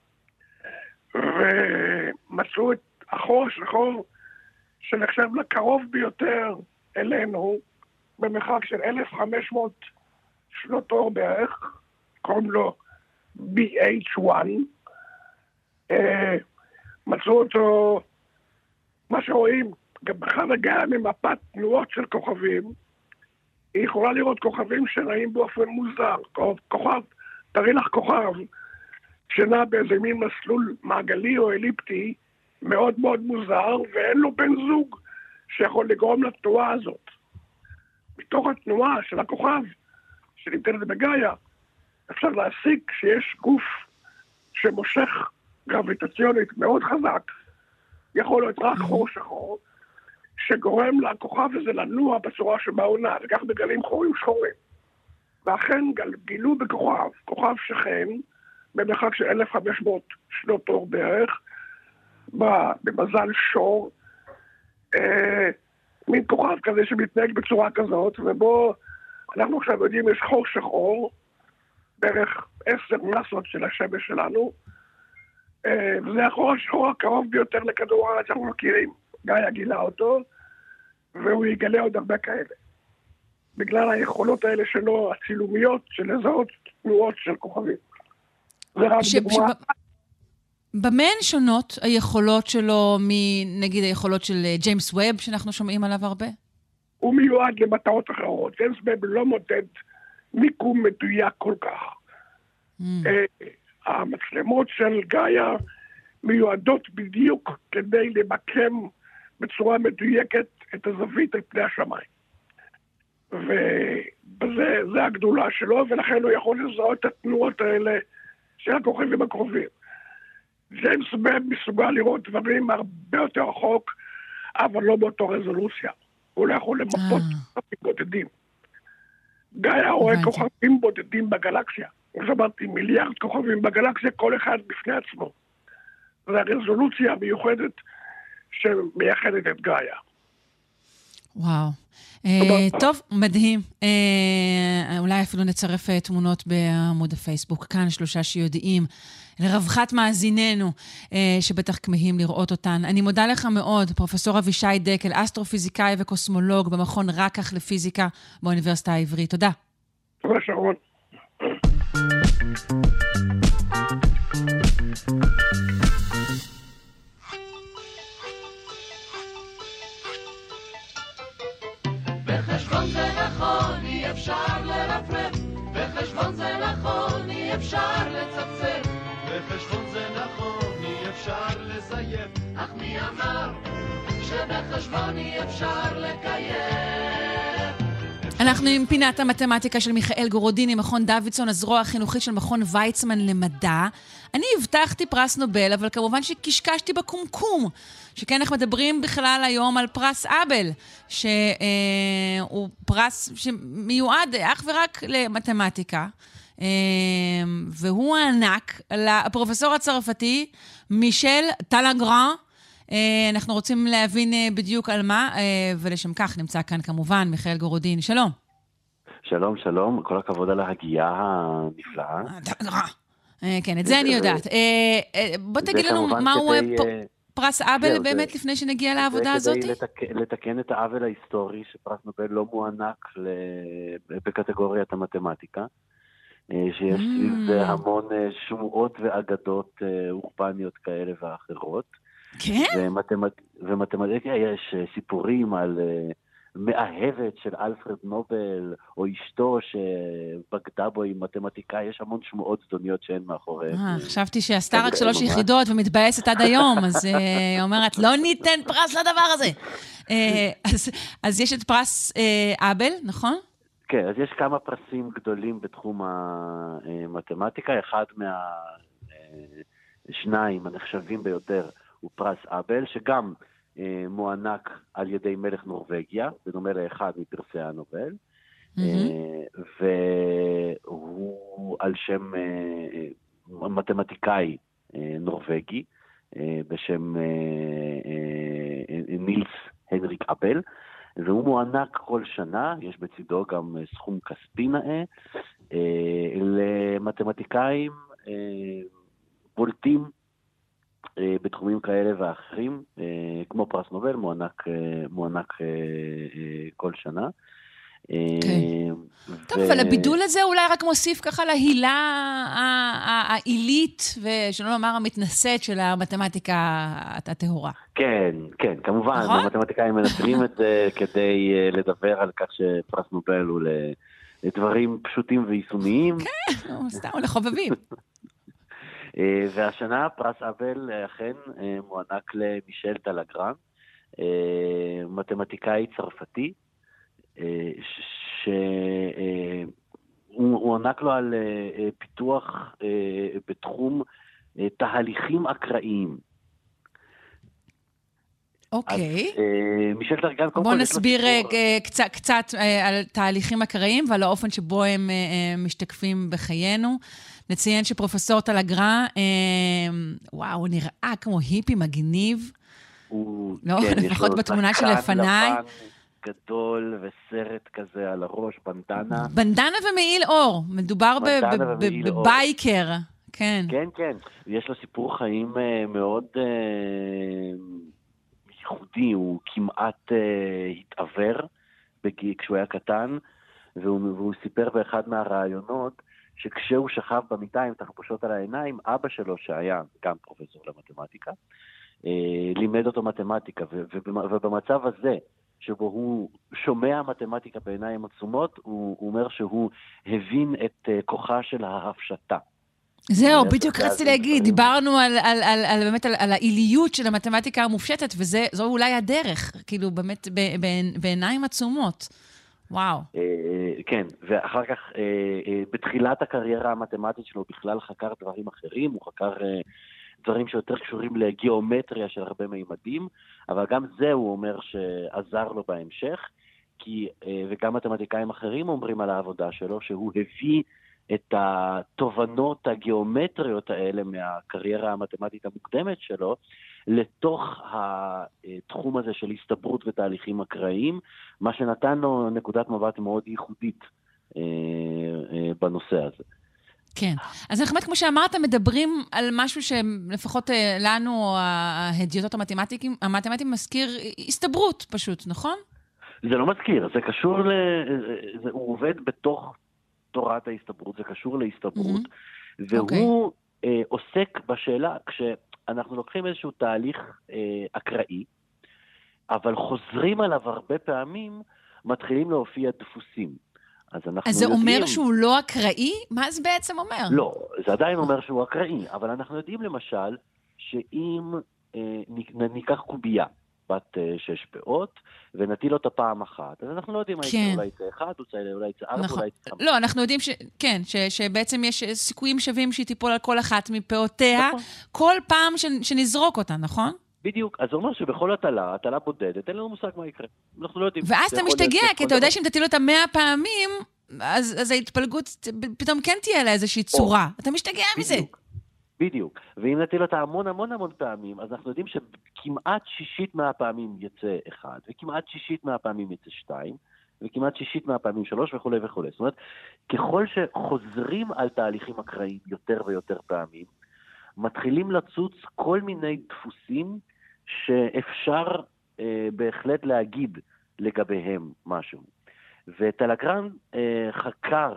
ומצאו את החור השחור שנחשב לקרוב ביותר אלינו, במרחק של 1,500 שנות אור בערך, קוראים לו BH1, מצאו אותו, מה שרואים, גם בכלל הגעה ממפת תנועות של כוכבים, היא יכולה לראות כוכבים שנעים באופן מוזר. כוכב, תראי לך כוכב, שנע באיזה מין מסלול מעגלי או אליפטי, מאוד מאוד מוזר, ואין לו בן זוג שיכול לגרום לתנועה הזאת. מתוך התנועה של הכוכב, שנמתנת בגאיה, אפשר להסיק שיש גוף שמושך גרביטציונית מאוד חזק, יכול להיות רק חור שחור, שגורם לכוכב הזה לנוע בצורה שבה הוא נע, וכך בגלים חורים שחורים. ואכן גילו בכוכב, כוכב שכן, במרחק של 1,500 שנות אור בערך, במזל שור, מין כוכב כזה שמתנהג בצורה כזאת, ובו אנחנו עכשיו יודעים יש חור שחור, בערך 10 מסות של השמש שלנו, וזה החור השחור הקרוב ביותר לכדור הארץ שאנחנו מכירים. גאיה גילה אותו, והוא יגלה עוד הרבה כאלה. בגלל היכולות האלה שלו, הצילומיות של לזהות תנועות של כוכבים. זה רק דוגמה. במה הן שונות היכולות שלו מנגיד היכולות של ג'יימס ווב, שאנחנו שומעים עליו הרבה? הוא מיועד למטרות אחרות. ג'יימס ווב לא מודד מיקום מדויק כל כך. המצלמות של גאיה מיועדות בדיוק כדי למקם בצורה מדויקת את הזווית על פני השמיים. וזה הגדולה שלו, ולכן הוא יכול לזהות את התנועות האלה של הכוכבים הקרובים. ג'יימס ווב מסוגל לראות דברים הרבה יותר רחוק, אבל לא באותו רזולוציה. הוא לא יכול למפות כוכבים בודדים. גאיה רואה כוכבים בודדים בגלקסיה. כמו שאמרתי, מיליארד כוכבים בגלקסיה, כל אחד בפני עצמו. זו הרזולוציה המיוחדת שמייחדת את גאיה. וואו. טוב, מדהים. אולי אפילו נצרף תמונות בעמוד הפייסבוק. כאן 3 שיודעים לרווחת מאזיננו, שבטח כמהים לראות אותן. אני מודה לך מאוד, פרופסור אבישי דקל, אסטרופיזיקאי וקוסמולוג במכון רקח לפיזיקה באוניברסיטה העברית. תודה. תודה שרון. בחשבון זה נכון, אי אפשר לרפרף, בחשבון זה נכון, אי אפשר לצפצף, בחשבון זה נכון, אי אפשר לזייף, אך מי אמר שבחשבון אי אפשר לקיים? אנחנו עם פינת המתמטיקה של מיכאל גורודיני, מכון דוידסון, הזרוע החינוכית של מכון ויצמן למדע. אני הבטחתי פרס נובל, אבל כמובן שקשקשתי בקומקום, שכן אנחנו מדברים בכלל היום על פרס אבל, שהוא פרס שמיועד אך ורק למתמטיקה, והוא הענק לפרופסור הצרפתי מישל טלגרן. אנחנו רוצים להבין בדיוק על מה, ולשם כך נמצא כאן כמובן מיכאל גורודיני. שלום. שלום, שלום. כל הכבוד על ההגייה הנפלאה. כן, את זה אני יודעת. בוא תגיד לנו מהו פרס אבל באמת לפני שנגיע לעבודה הזאת? כדי לתקן את העוול ההיסטורי שפרס נובל לא מוענק בקטגוריית המתמטיקה, שיש לזה המון שמועות ואגדות אורבניות כאלה ואחרות. כן? ומתמטיקה יש סיפורים על מאהבת של אלפרד נובל, או אשתו שבגדה בו עם מתמטיקה, יש המון שמועות זדוניות שאין מאחוריהן. חשבתי שעשתה רק 3 יחידות ומתבאסת עד היום, אז היא אומרת, לא ניתן פרס לדבר הזה. אז יש את פרס אבל, נכון? כן, אז יש כמה פרסים גדולים בתחום המתמטיקה, אחד מהשניים הנחשבים ביותר הוא פרס אבל, שגם מוענק על ידי מלך נורווגיה, בדומה לאחד מפרסי הנובל, והוא על שם מתמטיקאי נורווגי, בשם נילס הנריק אבל, והוא מוענק כל שנה, יש בצידו גם סכום כספי נאה, למתמטיקאים בולטים בתחומים כאלה ואחרים, כמו פרס נובל, מוענק כל שנה. טוב, אבל הבידול הזה אולי רק מוסיף ככה להילה העילית, ושלא לומר המתנשאת של המתמטיקה הטהורה. כן, כן, כמובן, המתמטיקאים מנצלים את זה כדי לדבר על כך שפרס נובל הוא לדברים פשוטים ויישומיים. כן, סתם לחובבים. והשנה פרס אבל אכן מוענק למישל טלגרן, מתמטיקאי צרפתי, שהוא ענק לו על פיתוח בתחום תהליכים אקראיים. אוקיי. מישל טלגרן, בוא נסביר קצת על תהליכים אקראיים ועל האופן שבו הם משתקפים בחיינו. נציין שפרופסור טלגרן, וואו, הוא נראה כמו היפי מגניב. לא, לפחות בתמונה שלפניי. גדול וסרט כזה על הראש, בנדנה. בנדנה ומעיל אור, מדובר בבייקר, כן. כן, כן, יש לו סיפור חיים מאוד ייחודי, הוא כמעט התעבר כשהוא היה קטן, והוא סיפר באחד מהרעיונות, שכשהוא שכב במיטה עם תחבושות על העיניים, אבא שלו שהיה גם פרופסור למתמטיקה, לימד אותו מתמטיקה, ובמצב הזה, שבו הוא שומע מתמטיקה בעיניים עצומות, הוא אומר שהוא הבין את כוחה של ההפשטה. זהו, בדיוק רציתי להגיד, דיברנו באמת על העיליות של המתמטיקה המופשטת, וזו אולי הדרך, כאילו באמת בעיניים עצומות. וואו. כן, ואחר כך, בתחילת הקריירה המתמטית שלו, בכלל חקר דברים אחרים, הוא חקר דברים שיותר קשורים לגיאומטריה של הרבה מימדים, אבל גם זה הוא אומר שעזר לו בהמשך, וגם מתמטיקאים אחרים אומרים על העבודה שלו, שהוא הביא את התובנות הגיאומטריות האלה מהקריירה המתמטית המוקדמת שלו, לתוך התחום הזה של הסתברות ותהליכים אקראיים, מה שנתן לו נקודת מבט מאוד ייחודית בנושא הזה. כן. אז אנחנו באמת, כמו שאמרת, מדברים על משהו שלפחות לנו, ההדיוטות המתמטיים מזכיר הסתברות פשוט, נכון? זה לא מזכיר, זה קשור הוא עובד בתוך תורת ההסתברות, זה קשור להסתברות, והוא עוסק בשאלה, כשאנחנו לוקחים איזשהו תהליך אקראי, אבל חוזרים עליו הרבה פעמים, מתחילים להופיע דפוסים. אז זה אומר שהוא לא אקראי? מה זה בעצם אומר? לא, זה עדיין אומר שהוא אקראי, אבל אנחנו יודעים למשל, שאם ניקח קובייה, בת 6 פאות, ונטיל אותה פעם אחת. אז אנחנו לא יודעים אולי זה 1, אולי זה 4, אולי זה 5. לא, אנחנו יודעים שבעצם יש סיכויים שווים שהיא תיפול על כל אחת מפאותיה, כל פעם שנזרוק אותה, נכון? בדיוק, אז זה אומר שבכל הטלה בודדת, אין לנו מושג מה יקרה. אנחנו לא יודעים. ואז אתה משתגע, כי אתה יודע שאם תטיל אותה 100 פעמים, אז ההתפלגות פתאום כן תהיה לה איזושהי צורה. אתה משתגע מזה. בדיוק. ואם נטיל אותה המון המון המון פעמים, אז אנחנו יודעים שכמעט 60 מהפעמים יצא 1, וכמעט 60 מהפעמים יצא 2, וכמעט 60 מהפעמים 3 וכו' וכו'. זאת אומרת, ככל שחוזרים על תהליכים אקראיים יותר ויותר פעמים, מתחילים לצוץ כל מיני דפוסים שאפשר בהחלט להגיד לגביהם משהו. וטלגרן חקר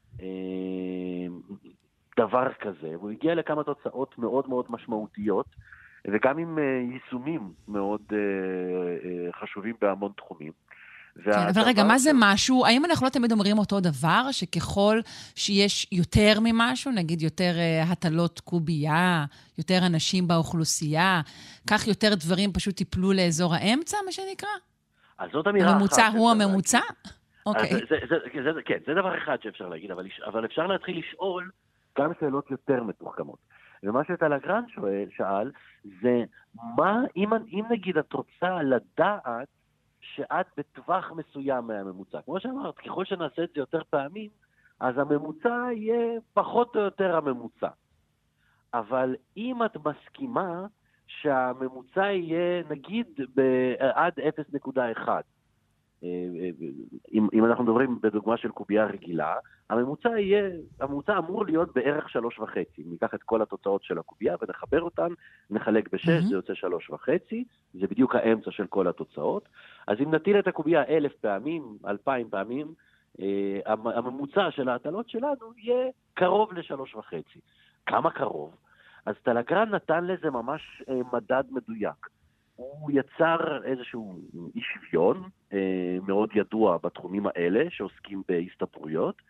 דבר כזה, והוא הגיע לכמה תוצאות מאוד מאוד משמעותיות, וגם עם יישומים מאוד חשובים בהמון תחומים. כן, אבל רגע, מה זה משהו? האם אנחנו לא תמיד אומרים אותו דבר, שככל שיש יותר ממשהו, נגיד יותר הטלות קובייה, יותר אנשים באוכלוסייה, כך יותר דברים פשוט טיפלו לאזור האמצע, מה שנקרא? אז זאת אמירה אחת. הממוצע הוא הממוצע? אוקיי. כן, זה דבר אחד שאפשר להגיד, אבל אפשר להתחיל לשאול גם שאלות יותר מתוחכמות. ומה שטלגרן שאל, זה מה, אם נגיד את רוצה לדעת שאת בטווח מסוים מהממוצע. כמו שאמרת, ככל שנעשה את זה יותר פעמים, אז הממוצע יהיה פחות או יותר הממוצע. אבל אם את מסכימה שהממוצע יהיה נגיד עד 0.1, אם אנחנו מדברים בדוגמה של קובייה רגילה, הממוצע אמור להיות בערך 3.5. ניקח את כל התוצאות של הקובייה ונחבר אותן, נחלק ב6, זה יוצא 3.5, זה בדיוק האמצע של כל התוצאות. אז אם נטיל את הקובייה 1,000 פעמים, 2,000 פעמים, הממוצע של ההטלות שלנו יהיה קרוב ל3.5. כמה קרוב? אז טלגרן נתן לזה ממש מדד מדויק. הוא יצר איזשהו אי שוויון מאוד ידוע בתחומים האלה שעוסקים בהסתברויות,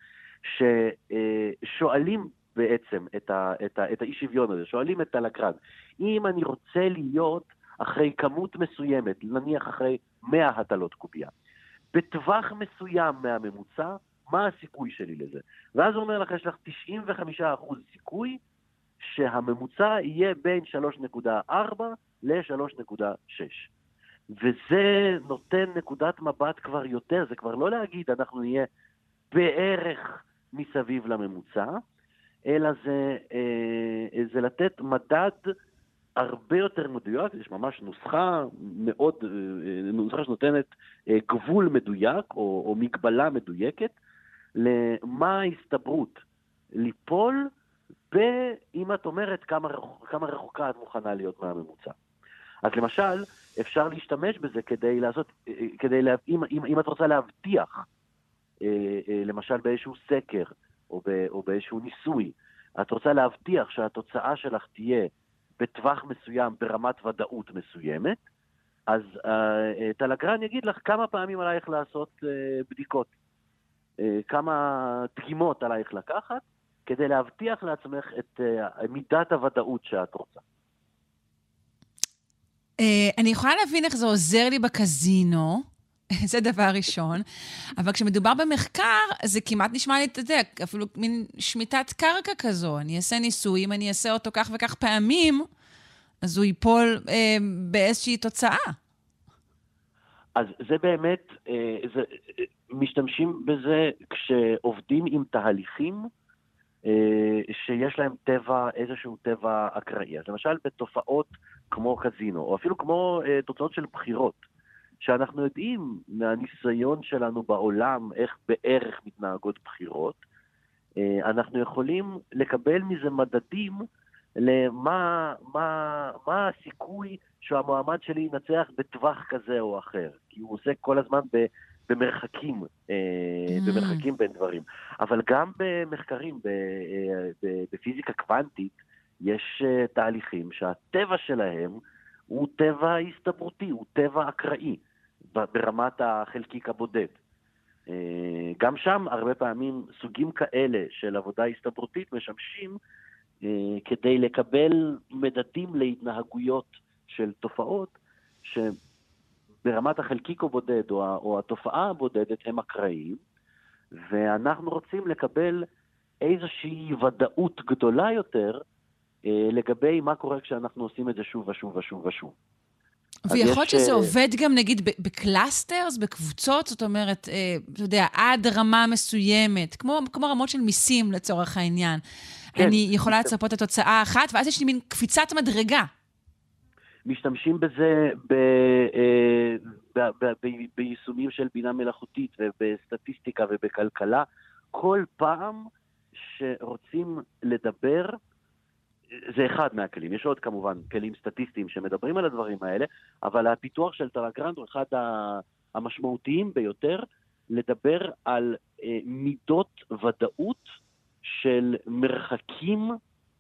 ששואלים בעצם את האי שוויון הזה, שואלים את טלגרן, אם אני רוצה להיות אחרי כמות מסוימת, נניח אחרי 100 הטלות קובייה, בטווח מסוים מהממוצע, מה הסיכוי שלי לזה? ואז הוא אומר לך, יש לך 95% סיכוי שהממוצע יהיה בין 3.4 ל-3.6. וזה נותן נקודת מבט כבר יותר, זה כבר לא להגיד אנחנו נהיה בערך מסביב לממוצע, אלא זה לתת מדד הרבה יותר מדויק, יש ממש נוסחה שנותנת גבול מדויק או מגבלה מדויקת למה ההסתברות ליפול אם את אומרת כמה רחוקה את מוכנה להיות מהממוצע. אז למשל, אפשר להשתמש בזה אם את רוצה להבטיח, למשל באיזשהו סקר או באיזשהו ניסוי, את רוצה להבטיח שהתוצאה שלך תהיה בטווח מסוים ברמת ודאות מסוימת, אז טלגרן יגיד לך כמה פעמים עלייך לעשות בדיקות, כמה דגימות עלייך לקחת, כדי להבטיח לעצמך את מידת הוודאות שאת רוצה. אני יכולה להבין איך זה עוזר לי בקזינו, זה דבר ראשון, אבל כשמדובר במחקר, זה כמעט נשמע לי, אתה יודע, אפילו מין שמיטת קרקע כזו. אני אעשה ניסוי, אם אני אעשה אותו כך וכך פעמים, אז הוא ייפול באיזושהי תוצאה. אז זה באמת, משתמשים בזה כשעובדים עם תהליכים, שיש להם איזשהו טבע אקראי. אז למשל בתופעות כמו קזינו, או אפילו כמו תוצאות של בחירות, שאנחנו יודעים מהניסיון שלנו בעולם איך בערך מתנהגות בחירות, אנחנו יכולים לקבל מזה מדדים למה הסיכוי שהמועמד שלי ינצח בטווח כזה או אחר, כי הוא עושה כל הזמן במרחקים בין דברים. אבל גם במחקרים, בפיזיקה קוונטית, יש תהליכים שהטבע שלהם הוא טבע הסתברותי, הוא טבע אקראי, ברמת החלקיק הבודד. גם שם הרבה פעמים סוגים כאלה של עבודה הסתברותית משמשים כדי לקבל מדדים להתנהגויות של תופעות ברמת החלקיק הבודד או התופעה הבודדת הם אקראיים, ואנחנו רוצים לקבל איזושהי ודאות גדולה יותר לגבי מה קורה כשאנחנו עושים את זה שוב ושוב ושוב ושוב. ויכול להיות שזה עובד גם נגיד בקלאסטרס, בקבוצות, זאת אומרת, אתה יודע, עד רמה מסוימת, כמו רמות של מיסים לצורך העניין. אני יכולה לצפות את התוצאה אחת, ואז יש לי מין קפיצת מדרגה. משתמשים בזה ביישומים של בינה מלאכותית ובסטטיסטיקה ובכלכלה. כל פעם שרוצים לדבר, זה אחד מהכלים. יש עוד כמובן כלים סטטיסטיים שמדברים על הדברים האלה, אבל הפיתוח של טלגרן הוא אחד המשמעותיים ביותר לדבר על מידות ודאות של מרחקים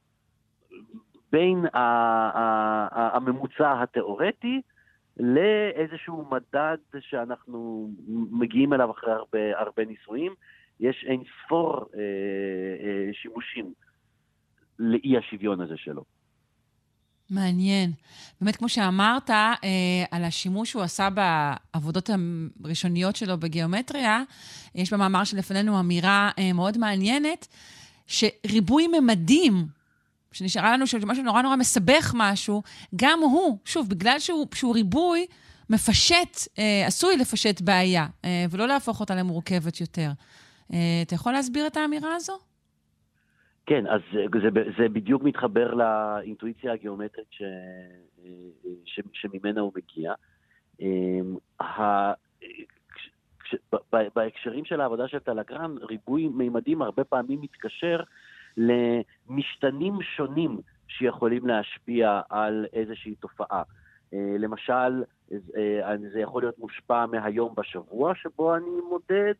בין הממוצע התיאורטי לאיזשהו מדד שאנחנו מגיעים אליו אחרי הרבה ניסויים. יש אין ספור שימושים לאי השוויון הזה שלו. מעניין. באמת, כמו שאמרת, על השימוש שהוא עשה בעבודות הראשוניות שלו בגיאומטריה, יש במאמר שלפנינו אמירה מאוד מעניינת, שריבוי ממדים, שנשארה לנו שמשהו נורא נורא מסבך משהו, גם הוא, שוב, בגלל שהוא ריבוי, עשוי לפשט בעיה, ולא להפוך אותה למורכבת יותר. אתה יכול להסביר את האמירה הזו? כן, אז זה בדיוק מתחבר לאינטואיציה הגיאומטרית שממנה הוא מגיע. בהקשרים של העבודה של טלגרן, ריבוי מימדים הרבה פעמים מתקשר למשתנים שונים שיכולים להשפיע על איזושהי תופעה. למשל, זה יכול להיות מושפע מהיום בשבוע שבו אני מודד,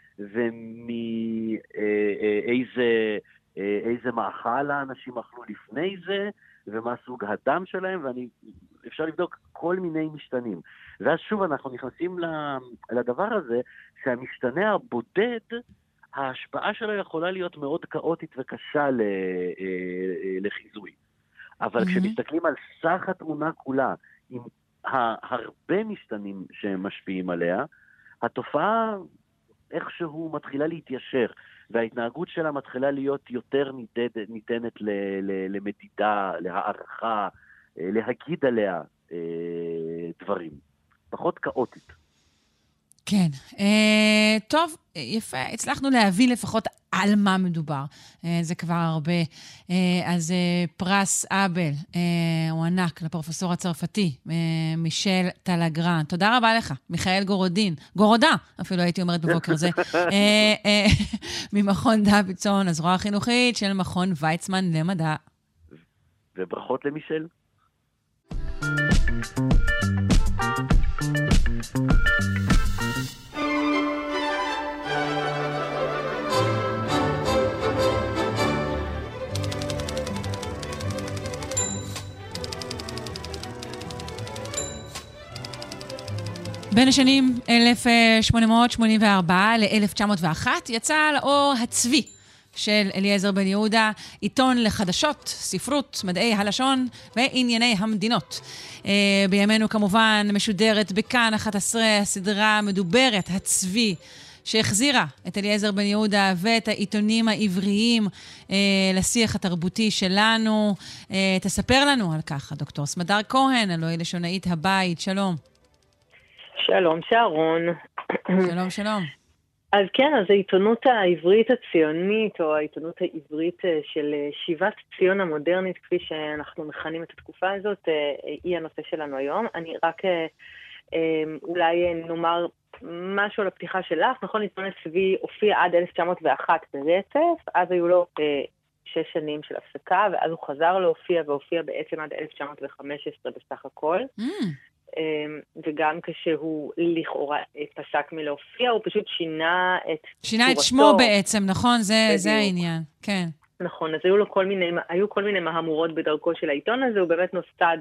ומאיזה מאכל האנשים אכלו לפני זה, ומה סוג הדם שלהם, אפשר לבדוק כל מיני משתנים. ואז שוב אנחנו נכנסים לדבר הזה, שהמשתנה הבודד, ההשפעה שלו יכולה להיות מאוד כאוטית וקשה לחיזוי. אבל כשמסתכלים על סך התמונה כולה, עם הרבה משתנים שמשפיעים עליה, התופעה איכשהו מתחילה להתיישר, וההתנהגות שלה מתחילה להיות יותר ניתנת למדידה, להערכה, להגיד עליה דברים. פחות כאוטית. כן. טוב, יפה. הצלחנו להביא לפחות על מה מדובר. זה כבר הרבה. אז פרס אבל הוא ענק לפרופסור הצרפתי, מישל טלגרן. תודה רבה לך, מיכאל גורודה, אפילו הייתי אומרת בבוקר זה, ממכון דוידסון, הזרוע החינוכית של מכון ויצמן למדע. וברכות למישל. בין השנים 1884 ל-1901 יצא לאור הצבי של אליעזר בן יהודה, עיתון לחדשות, ספרות, מדעי הלשון וענייני המדינות. בימינו כמובן משודרת בכאן 11 הסדרה המדוברת, הצבי, שהחזירה את אליעזר בן יהודה ואת העיתונים העבריים לשיח התרבותי שלנו. תספר לנו על כך, דוקטור סמדר כהן, אלוהי לשונאית הבית, שלום. שלום, שרון. שלום, שלום. אז כן, אז העיתונות העברית הציונית, או העיתונות העברית של שיבת ציון המודרנית, כפי שאנחנו מכנים את התקופה הזאת, היא הנושא שלנו היום. אני רק אולי נאמר משהו על הפתיחה שלך. נכון, עיתון הצבי הופיע עד 1901 ברצף, אז היו לו 6 שנים של הפסקה, ואז הוא חזר להופיע, והופיע בעצם עד 1915 בסך הכל. וגם כשהוא לכאורה פסק מלהופיע, הוא פשוט שינה את שמו בעצם, נכון? זה העניין, כן. נכון, אז היו כל מיני מהמורות בדרכו של העיתון הזה, הוא באמת נוסד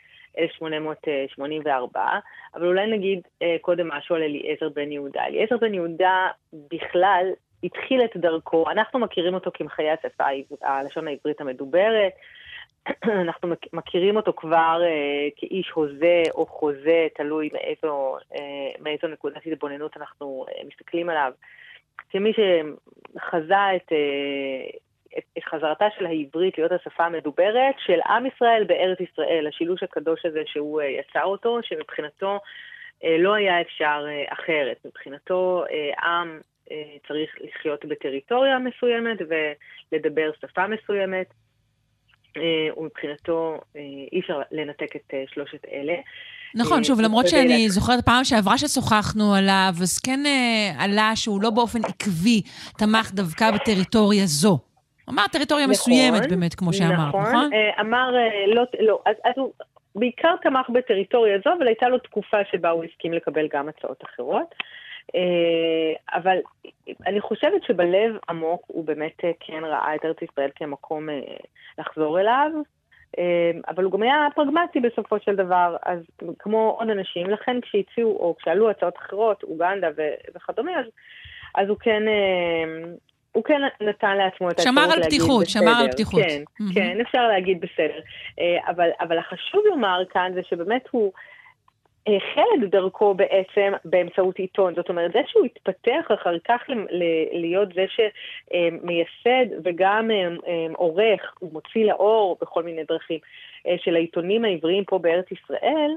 ב-1884, אבל אולי נגיד קודם משהו על אליעזר בן יהודה. אליעזר בן יהודה בכלל התחיל את דרכו, אנחנו מכירים אותו כמחיית השפה, הלשון העברית המדוברת, אנחנו מכירים אותו כבר כאיש הוזה או חוזה, תלוי מאיזו נקודת התבוננות אנחנו מסתכלים עליו. כמי שחזה את חזרתה של העברית להיות השפה המדוברת של עם ישראל בארץ ישראל, השילוש הקדוש הזה שהוא יצר אותו, שמבחינתו לא היה אפשר אחרת. מבחינתו עם צריך לחיות בטריטוריה מסוימת ולדבר שפה מסוימת, ומבחינתו אי אפשר לנתק את שלושת אלה. נכון, שוב, למרות שאני זוכרת פעם שעברה ששוחחנו עליו, אז כן עלה שהוא לא באופן עקבי תמך דווקא בטריטוריה זו. אמר טריטוריה מסוימת באמת, כמו שאמרת, נכון? אמר, לא, אז הוא בעיקר תמך בטריטוריה זו, אבל הייתה לו תקופה שבה הוא הסכים לקבל גם הצעות אחרות. אבל אני חושבת שבלב עמוק הוא באמת כן ראה את ארץ ישראל כמקום לחזור אליו, אבל הוא גם היה פרגמטי בסופו של דבר, אז כמו עוד אנשים, לכן כשהציעו או כשעלו הצעות אחרות, אוגנדה וכדומה, אז הוא כן נתן לעצמו את האפשרות להגיד בסדר. שמר על פתיחות. כן, כן, אפשר להגיד בסדר. אבל החשוב לומר כאן זה שבאמת הוא החל את דרכו בעצם באמצעות עיתון. זאת אומרת, זה שהוא התפתח אחר כך להיות זה שמייסד וגם עורך ומוציא לאור בכל מיני דרכים של העיתונים העבריים פה בארץ ישראל,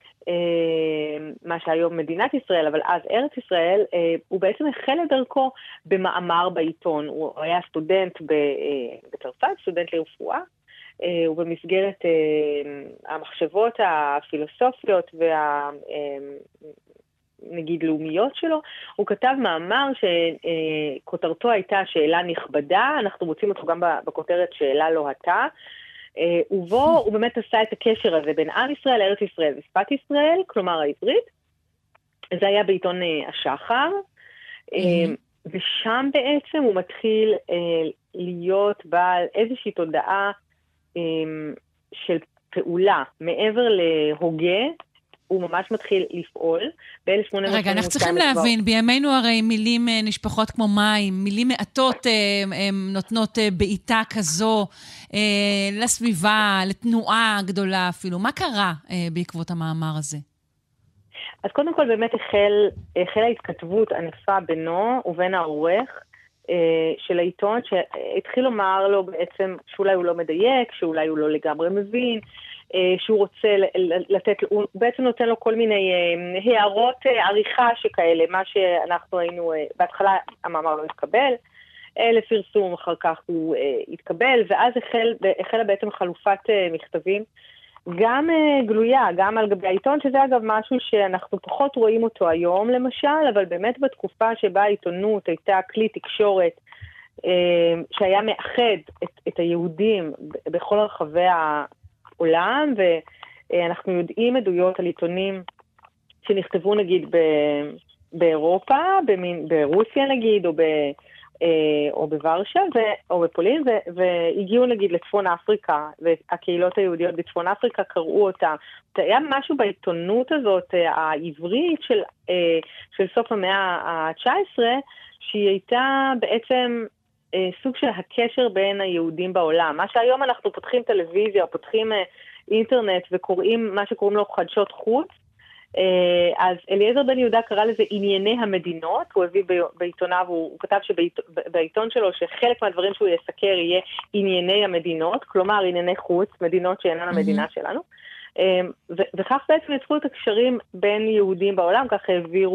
מה שהיום מדינת ישראל, אבל אז ארץ ישראל, הוא בעצם החל את דרכו במאמר בעיתון. הוא היה סטודנט בצרפת, סטודנט לרפואה, ובמסגרת המחשבות הפילוסופיות נגיד לאומיות שלו, הוא כתב מאמר שכותרתו הייתה שאלה נכבדה, אנחנו מוצאים אותו גם בכותרת שאלה לא הייתה, ובו הוא באמת עשה את הקשר הזה בין עם ישראל, ארץ ישראל ושפת ישראל, כלומר העברית. זה היה בעיתון השחר, ושם בעצם הוא מתחיל להיות בעל איזושהי תודעה של פעולה, מעבר להוגה, הוא ממש מתחיל לפעול. רגע, אנחנו צריכים להבין, בימינו הרי מילים נשפחות כמו מים, מילים מעטות נותנות בעיטה כזו לסביבה, לתנועה גדולה אפילו. מה קרה בעקבות המאמר הזה? אז קודם כל באמת החלה התכתבות ענפה בינו ובין העורך של העיתון, שהתחיל לומר לו בעצם שאולי הוא לא מדייק, שאולי הוא לא לגמרי מבין, שהוא רוצה לתת, הוא בעצם נותן לו כל מיני הערות עריכה שכאלה, מה שאנחנו היינו, בהתחלה המאמר לא התקבל, לפרסום אחר כך הוא התקבל, ואז החלה בעצם חלופת מכתבים, גם גלויה, גם על גבי העיתון, שזה אגב משהו שאנחנו פחות רואים אותו היום למשל, אבל באמת בתקופה שבה העיתונות הייתה כלי תקשורת, שהיה מאחד את היהודים בכל רחבי העולם, ואנחנו יודעים עדויות על עיתונים שנכתבו נגיד באירופה, ברוסיה נגיד, או בוורשה, או בפולין, והגיעו נגיד לצפון אפריקה, והקהילות היהודיות בצפון אפריקה קראו אותם. היה משהו בעיתונות הזאת, העברית של סוף המאה ה-19, שהיא הייתה בעצם סוג של הקשר בין היהודים בעולם. מה שהיום אנחנו פותחים טלוויזיה, או פותחים אינטרנט, וקוראים מה שקוראים לו חדשות חוץ, אז אליעזר בן יהודה קרא לזה ענייני המדינות, הוא הביא בעיתוניו, הוא כתב שבעיתון שלו שחלק מהדברים שהוא יסקר יהיה ענייני המדינות, כלומר ענייני חוץ, מדינות שאינן המדינה שלנו, וכך בעצם יצרו את הקשרים בין יהודים בעולם, כך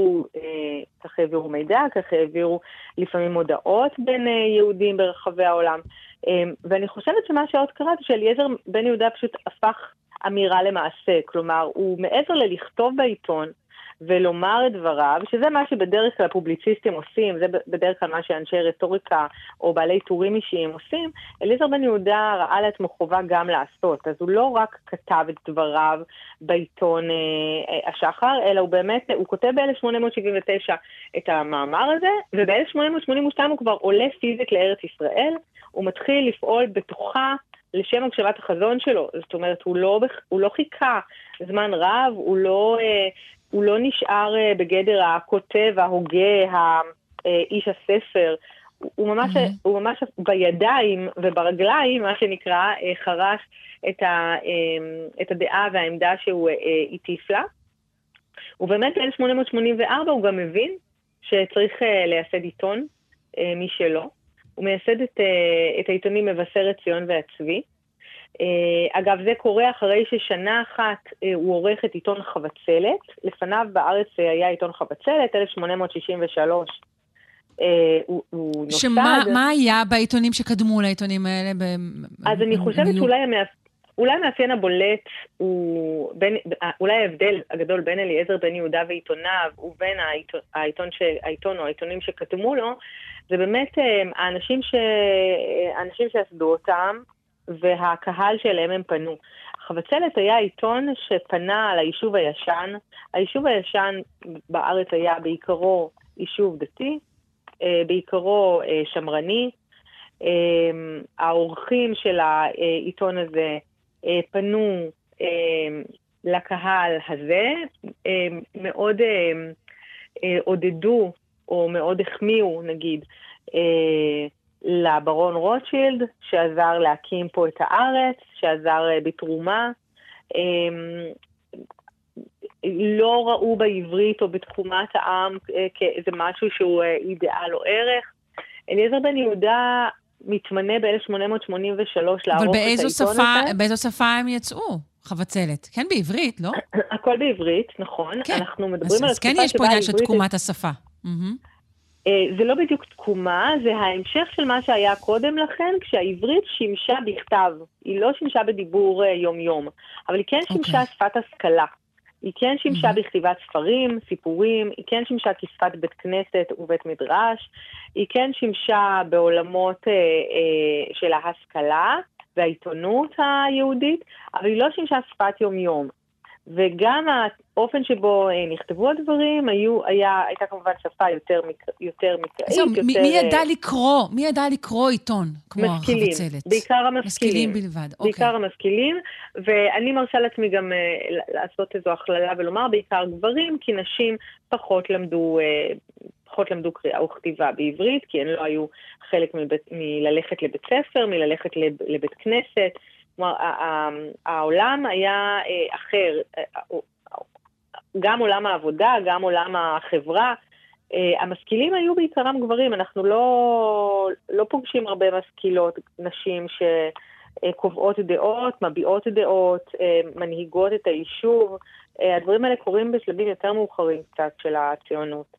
העבירו מידע, כך העבירו לפעמים מודעות בין יהודים ברחבי העולם, ואני חושבת שמה שעוד קרה זה שאליעזר בן יהודה פשוט הפך אמירה למעשה, כלומר, הוא מעבר ללכתוב בעיתון ולומר את דבריו, שזה מה שבדרך כלל פובליציסטים עושים, זה בדרך כלל מה שאנשי רטוריקה או בעלי טורים אישיים עושים, אליעזר בן יהודה ראה לעצמו חובה גם לעשות, אז הוא לא רק כתב את דבריו בעיתון השחר, אלא הוא באמת, הוא כותב ב-1879 את המאמר הזה, וב-1882 הוא כבר עולה פיזית לארץ ישראל, הוא מתחיל לפעול בתוכה, לשם הגשמת החזון שלו, זאת אומרת, הוא לא חיכה זמן רב, הוא לא נשאר בגדר הכותב, ההוגה, איש הספר, הוא ממש בידיים וברגליים, מה שנקרא, חרש את הדעה והעמדה שהוא הטיף לה, ובאמת ב-1884 הוא גם מבין שצריך לייסד עיתון משלו, הוא מייסד את העיתונים מבשרת ציון והצבי. אגב, זה קורה אחרי ששנה אחת הוא עורך את עיתון חבצלת. לפניו בארץ היה עיתון חבצלת, 1863. הוא נוסד. מה היה בעיתונים שקדמו לעיתונים האלה? אז אני חושבת שאולי המאפיין הבולט, אולי ההבדל הגדול בין אליעזר בן יהודה ועיתוניו, ובין העיתון או העיתונים שקדמו לו, זה באמת האנשים שעשדו אותם, והקהל שלהם הם פנו. חבצלת היה עיתון שפנה על היישוב הישן. היישוב הישן בארץ היה בעיקרו יישוב דתי, בעיקרו שמרני. העורכים של העיתון הזה פנו לקהל הזה, מאוד עודדו או מאוד החמיאו, נגיד, לברון רוטשילד, שעזר להקים פה את הארץ, שעזר בתרומה. לא ראו בעברית או בתחומת העם כאיזה משהו שהוא אידאל או ערך. אליעזר בן יהודה מתמנה ב-1883 לערוך את העיתון הזה. באיזו שפה הם יצאו? חבצלת. כן, בעברית, לא? הכל בעברית, נכון. כן. אנחנו מדברים על אז כן יש פה עניין של תקומת השפה. זה לא בדיוק תקומה, זה ההמשך של מה שהיה קודם לכן, כשהעברית שימשה בכתב. היא לא שימשה בדיבור יום-יום, אבל היא כן שימשה שפת השכלה. היא כן שימשה בכתיבת ספרים, סיפורים, היא כן שימשה כשפת בית כנסת ובית מדרש, היא כן שימשה בעולמות של ההשכלה והעיתונות היהודית, אבל היא לא שימשה שפת יום-יום. וגם האופן שבו נכתבו הדברים, הייתה כמובן שפה יותר מקראית. מי ידע לקרוא עיתון, כמו החבצלת? בעיקר המשכילים. משכילים בלבד, אוקיי. בעיקר המשכילים, ואני מרשה לעצמי גם לעשות איזו הכללה ולומר בעיקר גברים, כי נשים פחות למדו קריאה וכתיבה בעברית, כי הן לא היו חלק מללכת לבית ספר, מללכת לבית כנסת. כלומר, העולם היה אחר, גם עולם העבודה, גם עולם החברה. המשכילים היו בעיקרם גברים, אנחנו לא פוגשים הרבה משכילות, נשים שקובעות דעות, מביעות דעות, מנהיגות את היישוב. הדברים האלה קורים בשלבים יותר מאוחרים קצת של הציונות,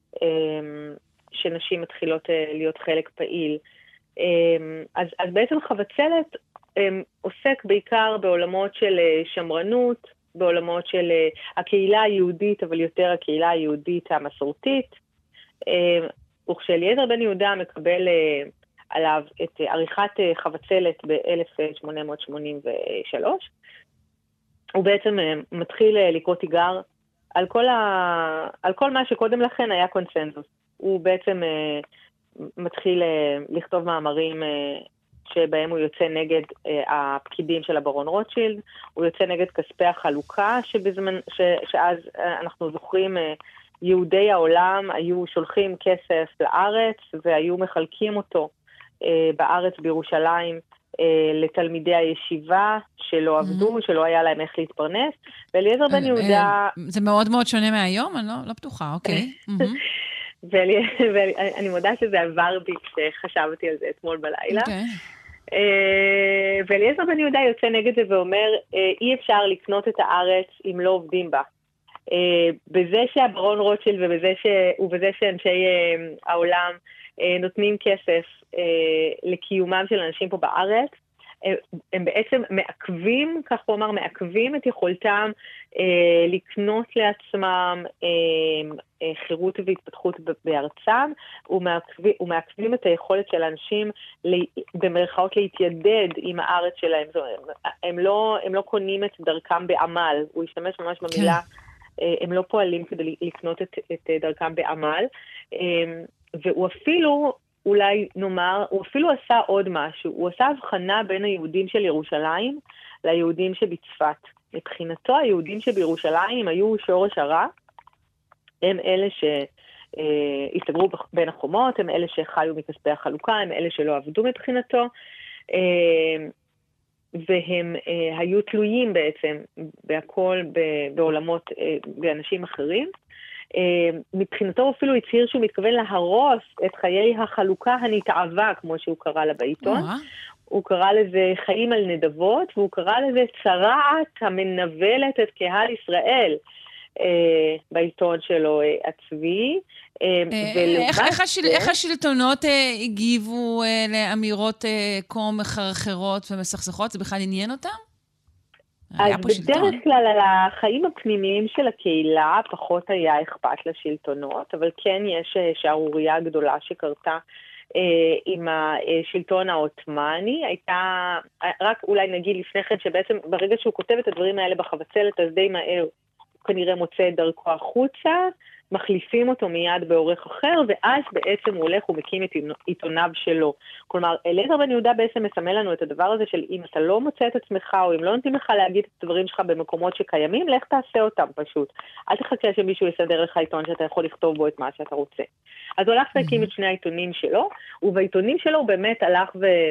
שנשים מתחילות להיות חלק פעיל. אז בעצם חבצלת עוסק בעיקר בעולמות של שמרנות, בעולמות של הקהילה היהודית, אבל יותר הקהילה היהודית המסורתית. וכשאליעזר בן יהודה מקבל עליו את עריכת חבצלת ב-1883, הוא בעצם מתחיל לקרוא תיגר על כל מה שקודם לכן היה קונסנזוס. הוא בעצם מתחיל לכתוב מאמרים שבהם הוא יוצא נגד הפקידים של הברון רוטשילד, הוא יוצא נגד כספי החלוקה, שאז אנחנו זוכרים, יהודי העולם היו שולחים כסף לארץ, והיו מחלקים אותו בארץ בירושלים, לתלמידי הישיבה שלא עבדו, שלא היה להם איך להתפרנס, ואליעזר בן יהודה... זה מאוד מאוד שונה מהיום? אני לא בטוחה, אוקיי. ואני מודה שזה עבר בי כשחשבתי על זה אתמול בלילה. ואליעזר בן יהודה יוצא נגד זה ואומר, אי אפשר לקנות את הארץ אם לא עובדים בה. בזה שהברון רוטשילד ובזה שאנשי העולם נותנים כסף לקיומם של אנשים פה בארץ, הם בעצם מעכבים, כך הוא אמר, מעכבים את יכולתם לקנות לעצמם חירות והתפתחות בארצם, ומעכבים את היכולת של אנשים במרכאות להתיידד עם הארץ שלהם. הם לא קונים את דרכם בעמל, הוא ישתמש ממש במילה, הם לא פועלים כדי לקנות את דרכם בעמל, והוא אפילו, אולי נאמר, הוא אפילו עשה עוד משהו, הוא עשה הבחנה בין היהודים של ירושלים ליהודים שבצפת. מבחינתו היהודים שבירושלים היו שורש הרע, הם אלה שהסתגרו בין החומות, הם אלה שחיו מכספי החלוקה, הם אלה שלא עבדו מבחינתו, והם היו תלויים בעצם בהכל בעולמות, באנשים אחרים. מבחינתו אפילו הצהיר שהוא מתכוון להרוס את חיי החלוקה הנתעבה, כמו שהוא קרא לה בעיתון. הוא קרא לזה חיים על נדבות, והוא קרא לזה צרעת המנבלת את קהל ישראל בעיתון שלו הצבי. איך השלטונות הגיבו לאמירות כה מחרחרות ומסכסכות? זה בכלל עניין אותם? אז בדרך כלל על החיים הפנימיים של הקהילה פחות היה אכפת לשלטונות, אבל כן יש שערוריה גדולה שקרתה עם השלטון העות'מאני. הייתה, רק אולי נגיד לפני כן, שבעצם ברגע שהוא כותב את הדברים האלה בחבצלת, אז די מהר הוא כנראה מוצא את דרכו החוצה, מחליפים אותו מיד בעורך אחר, ואז בעצם הוא הולך ומקים את עיתוניו שלו. כלומר, אליעזר בן יהודה בעצם מסמל לנו את הדבר הזה של אם אתה לא מוצא את עצמך, או אם לא נותנים לך להגיד את הדברים שלך במקומות שקיימים, לך תעשה אותם פשוט. אל תחכה שמישהו יסדר לך עיתון שאתה יכול לכתוב בו את מה שאתה רוצה. אז הוא הלך והקים את שני העיתונים שלו, ובעיתונים שלו הוא באמת הלך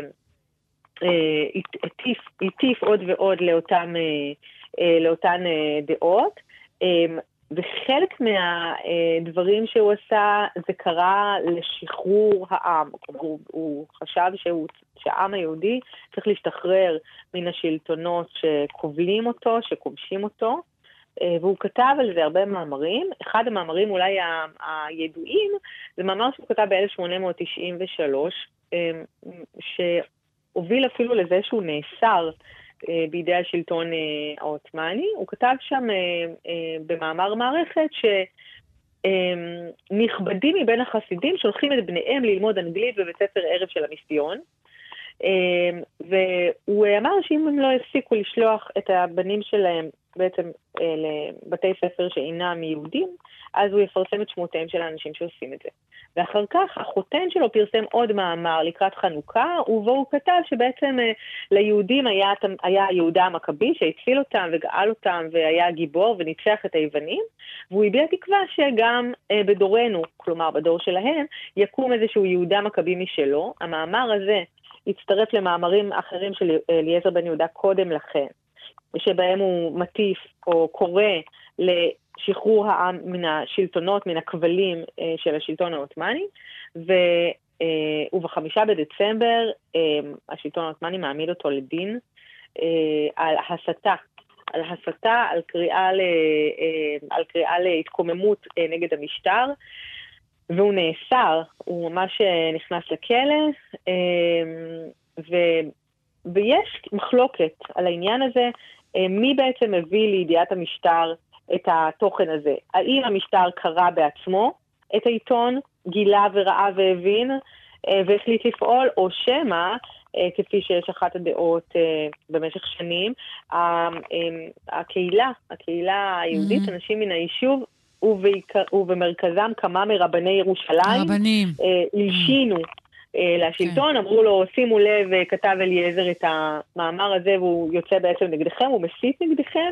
והטיף עוד ועוד לאותן דעות, וחלק מהדברים שהוא עשה, זה קרה לשחרור העם. הוא חשב שהעם היהודי צריך להשתחרר מן השלטונות שכובלים אותו, שכובשים אותו, והוא כתב על זה הרבה מאמרים. אחד המאמרים אולי הידועים, זה מאמר שהוא כתב ב-1893, שהוביל אפילו לזה שהוא נאסר בידי השלטון העות'מאני. הוא כתב שם במאמר מערכת שנכבדים מבין החסידים שולחים את בניהם ללמוד אנגלית בבית ספר ערב של המיסיון, והוא אמר שאם הם לא הפסיקו לשלוח את הבנים שלהם בעצם לבתי ספר שאינם יהודים, אז הוא יפרסם את שמותיהם של האנשים שעושים את זה. ואחר כך החותן שלו פרסם עוד מאמר לקראת חנוכה, ובו הוא כתב שבעצם ליהודים היה יהודה המכבי שהציל אותם וגאל אותם והיה גיבור וניצח את היוונים, והוא הביע תקווה שגם בדורנו, כלומר בדור שלהם, יקום איזשהו יהודה מכבי משלו. המאמר הזה הצטרף למאמרים אחרים של אליעזר בן יהודה קודם לכן, שבהם הוא מטיף או קורא לשחרור העם מן השלטונות, מן הכבלים של השלטון העות'מאני, וב5 בדצמבר השלטון העות'מאני מעמיד אותו לדין על הסתה, על קריאה להתקוממות נגד המשטר, והוא נאסר, הוא ממש נכנס לכלא, ויש מחלוקת על העניין הזה, מי בעצם מביא לידיעת המשטר את התוכן הזה. האם המשטר קרא בעצמו את העיתון, גילה וראה והבין, והחליט לפעול, או שמה, כפי שיש אחת הדעות במשך שנים, הקהילה היהודית, אנשים מן היישוב, ובמרכזם כמה מרבני ירושלים, הלשינו לשלטון, אמרו לו, שימו לב, כתב אליעזר את המאמר הזה, והוא יוצא בעצם נגדכם, הוא מסית נגדכם,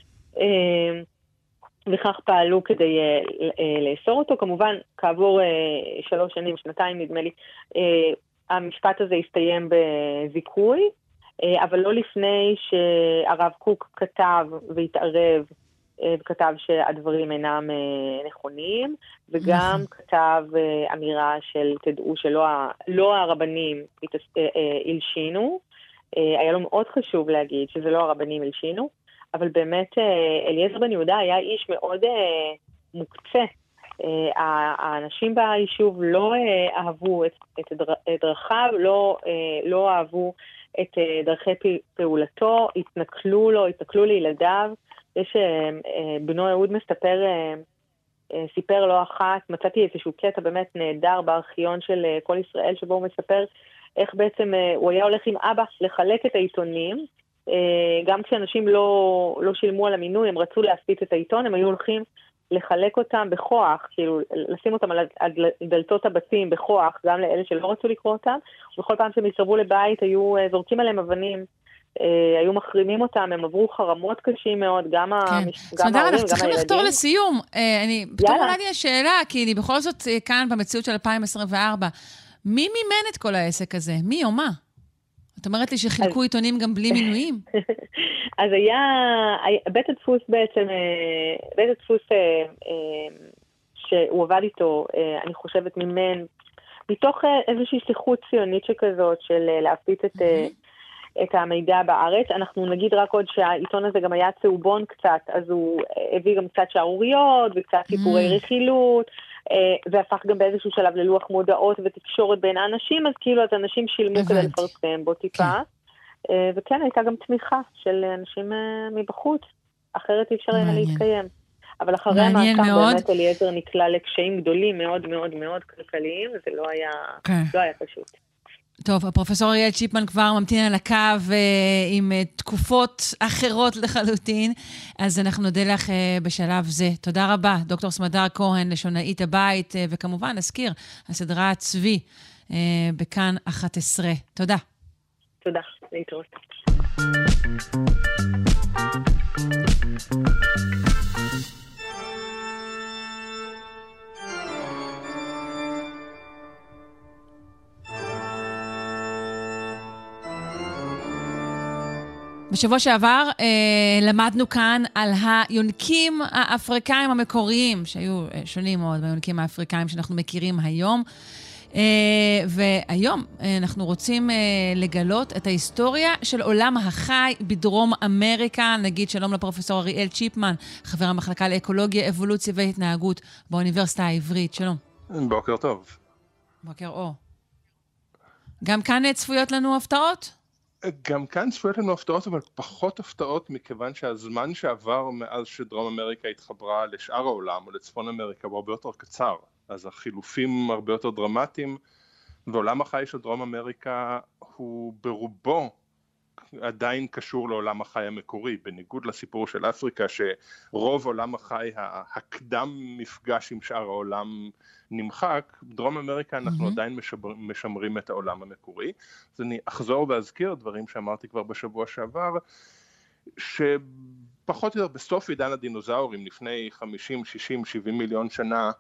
וכך פעלו כדי לאסור אותו. כמובן, כעבור 3 שנים, 2 נדמה לי, המשפט הזה הסתיים בזיכוי, אבל לא לפני שהרב קוק כתב והתערב, וכתב שהדברים אינם נכונים, וגם כתב אמירה של תדעו שלא הרבנים הלשינו. היה לו מאוד חשוב להגיד שזה לא הרבנים הלשינו, אבל באמת אליעזר בן יהודה היה איש מאוד מוקצה. האנשים ביישוב לא אהבו את דרכיו, לא אהבו את דרכי פעולתו, התנכלו לילדיו. יש בנו אהוד סיפר לא אחת, מצאתי איזשהו קטע באמת נהדר בארכיון של כל ישראל, שבו הוא מספר איך בעצם הוא היה הולך עם אבא לחלק את העיתונים, גם כשאנשים לא שילמו על המינוי, הם רצו להפיץ את העיתון, הם היו הולכים לחלק אותם בכוח, כאילו לשים אותם על דלתות הבתים בכוח, גם לאלה שלא רצו לקרוא אותם, ובכל פעם שהם יסרבו לבית היו זורקים עליהם אבנים, היו מחרימים אותם, הם עברו חרמות קשים מאוד, גם ההורים, גם הילדים. אנחנו צריכים לחתור לסיום. פתאום עולה לי השאלה, כי אני בכל זאת כאן במציאות של 2024, מי מימן את כל העסק הזה? מי או מה? את אומרת לי שחילקו עיתונים גם בלי מינויים? אז היה, בית הדפוס בעצם, בית הדפוס שהוא עבד איתו, אני חושבת מימן, מתוך איזושהי שליחות ציונית שכזאת, של להפיץ את המידע בארץ. אנחנו נגיד רק עוד שהעיתון הזה גם היה צהובון קצת, אז הוא הביא גם קצת שערוריות וקצת סיפורי רכילות, והפך גם באיזשהו שלב ללוח מודעות ותקשורת בין האנשים, אז כאילו אז אנשים שילמו כדי לפרסם בו טיפה. וכן, הייתה גם תמיכה של אנשים מבחוץ, אחרת אי אפשר היה להתקיים. אבל אחרי המעקב באמת אליעזר נקלע לקשיים גדולים מאוד מאוד מאוד כלכליים, וזה לא היה פשוט. טוב, הפרופסור אריאל צ'יפמן כבר ממתין על הקו עם תקופות אחרות לחלוטין, אז אנחנו נודה לך בשלב זה. תודה רבה, דוקטור סמדר כהן, לשונאית הבית, וכמובן נזכיר, הסדרה צבי בכאן 11. תודה. תודה, להתראות. בשבוע שעבר למדנו כאן על היונקים האפריקאים המקוריים, שהיו שונים מאוד מהיונקים האפריקאים שאנחנו מכירים היום. והיום אנחנו רוצים לגלות את ההיסטוריה של עולם החי בדרום אמריקה. נגיד שלום לפרופסור אריאל צ'יפמן, חבר המחלקה לאקולוגיה, אבולוציה והתנהגות באוניברסיטה העברית. שלום. בוקר טוב. בוקר אור. גם כאן צפויות לנו הפתעות? גם כאן צפויות לנו הפתעות, אבל פחות הפתעות, מכיוון שהזמן שעבר מאז שדרום אמריקה התחברה לשאר העולם, או לצפון אמריקה, הוא הרבה יותר קצר. אז החילופים הרבה יותר דרמטיים, ועולם החי של דרום אמריקה הוא ברובו עדיין קשור לעולם החי המקורי, בניגוד לסיפור של אפריקה, שרוב עולם החי הקדם מפגש עם שאר העולם נמחק, בדרום אמריקה אנחנו עדיין משמרים את העולם המקורי. אז אני אחזור ואזכיר דברים שאמרתי כבר בשבוע שעבר, שפחות או יותר בסוף עידן הדינוזאורים, לפני 50, 60, 70 מיליון שנה,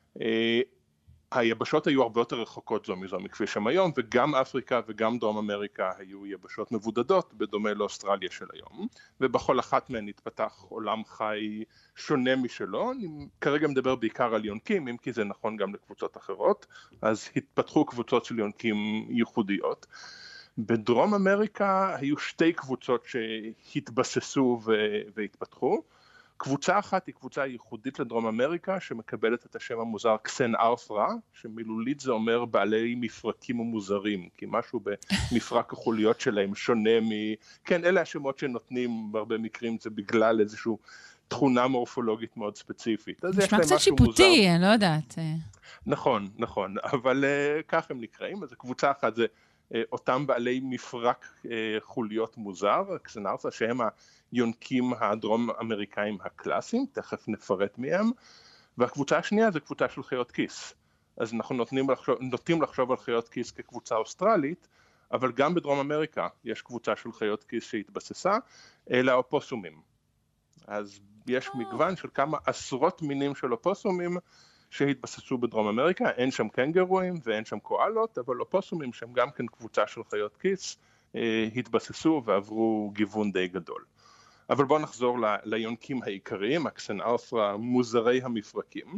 היבשות היו הרבה יותר רחוקות זו מזו מכפי שם היום, וגם אפריקה וגם דרום אמריקה היו יבשות מבודדות, בדומה לאוסטרליה של היום, ובכל אחת מהן התפתח עולם חי שונה משלו. אני כרגע מדבר בעיקר על יונקים, אם כי זה נכון גם לקבוצות אחרות, אז התפתחו קבוצות של יונקים ייחודיות. בדרום אמריקה היו שתי קבוצות שהתבססו והתפתחו. קבוצה אחת היא קבוצה ייחודית לדרום אמריקה, שמקבלת את השם המוזר קסן ארת'רה, שמילולית זה אומר בעלי מפרקים ומוזרים, כי משהו במפרק החוליות שלהם שונה כן, אלה השמות שנותנים בהרבה מקרים, זה בגלל איזושהי תכונה מורפולוגית מאוד ספציפית. נשמע קצת שיפוטי, אני לא יודעת. נכון, נכון, אבל כך הם נקראים. אז קבוצה אחת זה אותם בעלי מפרק חוליות מוזר, קסן ארת'רה, שהם היונקים הדרום אמריקאים הקלאסיים, תכף נפרט מהם, והקבוצה השנייה זה קבוצה של חיות כיס. אז אנחנו נוטים לחשוב על חיות כיס כקבוצה אוסטרלית, אבל גם בדרום אמריקה יש קבוצה של חיות כיס שהתבססה, אלה האופוסומים. אז יש מגוון של כמה עשרות מינים של אופוסומים שהתבססו בדרום אמריקה, אין שם קנגרואים ואין שם קואלות, אבל אופוסומים שהם גם כן קבוצה של חיות כיס, התבססו ועברו גיוון די גדול. אבל בואו נחזור ליונקים העיקריים, הקסן ארת'רה, מוזרי המפרקים.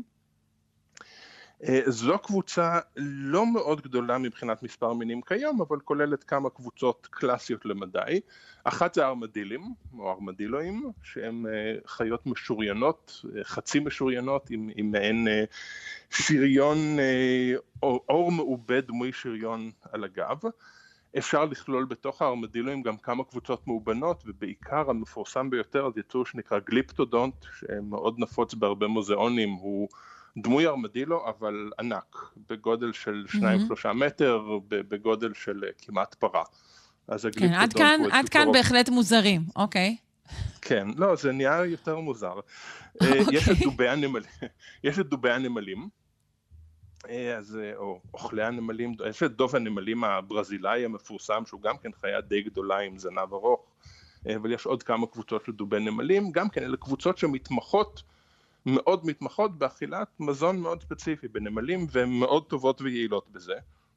זו קבוצה לא מאוד גדולה מבחינת מספר מינים כיום, אבל כוללת כמה קבוצות קלאסיות למדי. אחת זה ארמדילים, או ארמדילואים, שהם חיות משוריינות, חצי משוריינות, עם מעין שריון, או אור מעובד דמוי שריון על הגב. אפשר לכלול בתוך הארמדילואים גם כמה קבוצות מאובנות, ובעיקר המפורסם ביותר, אז יצור שנקרא גליפטודונט, שמאוד נפוץ בהרבה מוזיאונים, הוא דמוי ארמדילו, אבל ענק, בגודל של 2-3 מטר, בגודל של כמעט פרה. אז הגליפטודונט הוא... עד כאן בהחלט מוזרים, אוקיי. כן, לא, זה נהיה יותר מוזר. יש את דובי הנמלים, אז, או אוכלי הנמלים, יש את דוב הנמלים הברזילאי המפורסם, שהוא גם כן חיה די גדולה עם זנב ארוך, אבל יש עוד כמה קבוצות של דובי נמלים, גם כן אלה קבוצות שמתמחות, מאוד מתמחות באכילת מזון מאוד ספציפי בנמלים, והן מאוד טובות ויעילות בזה.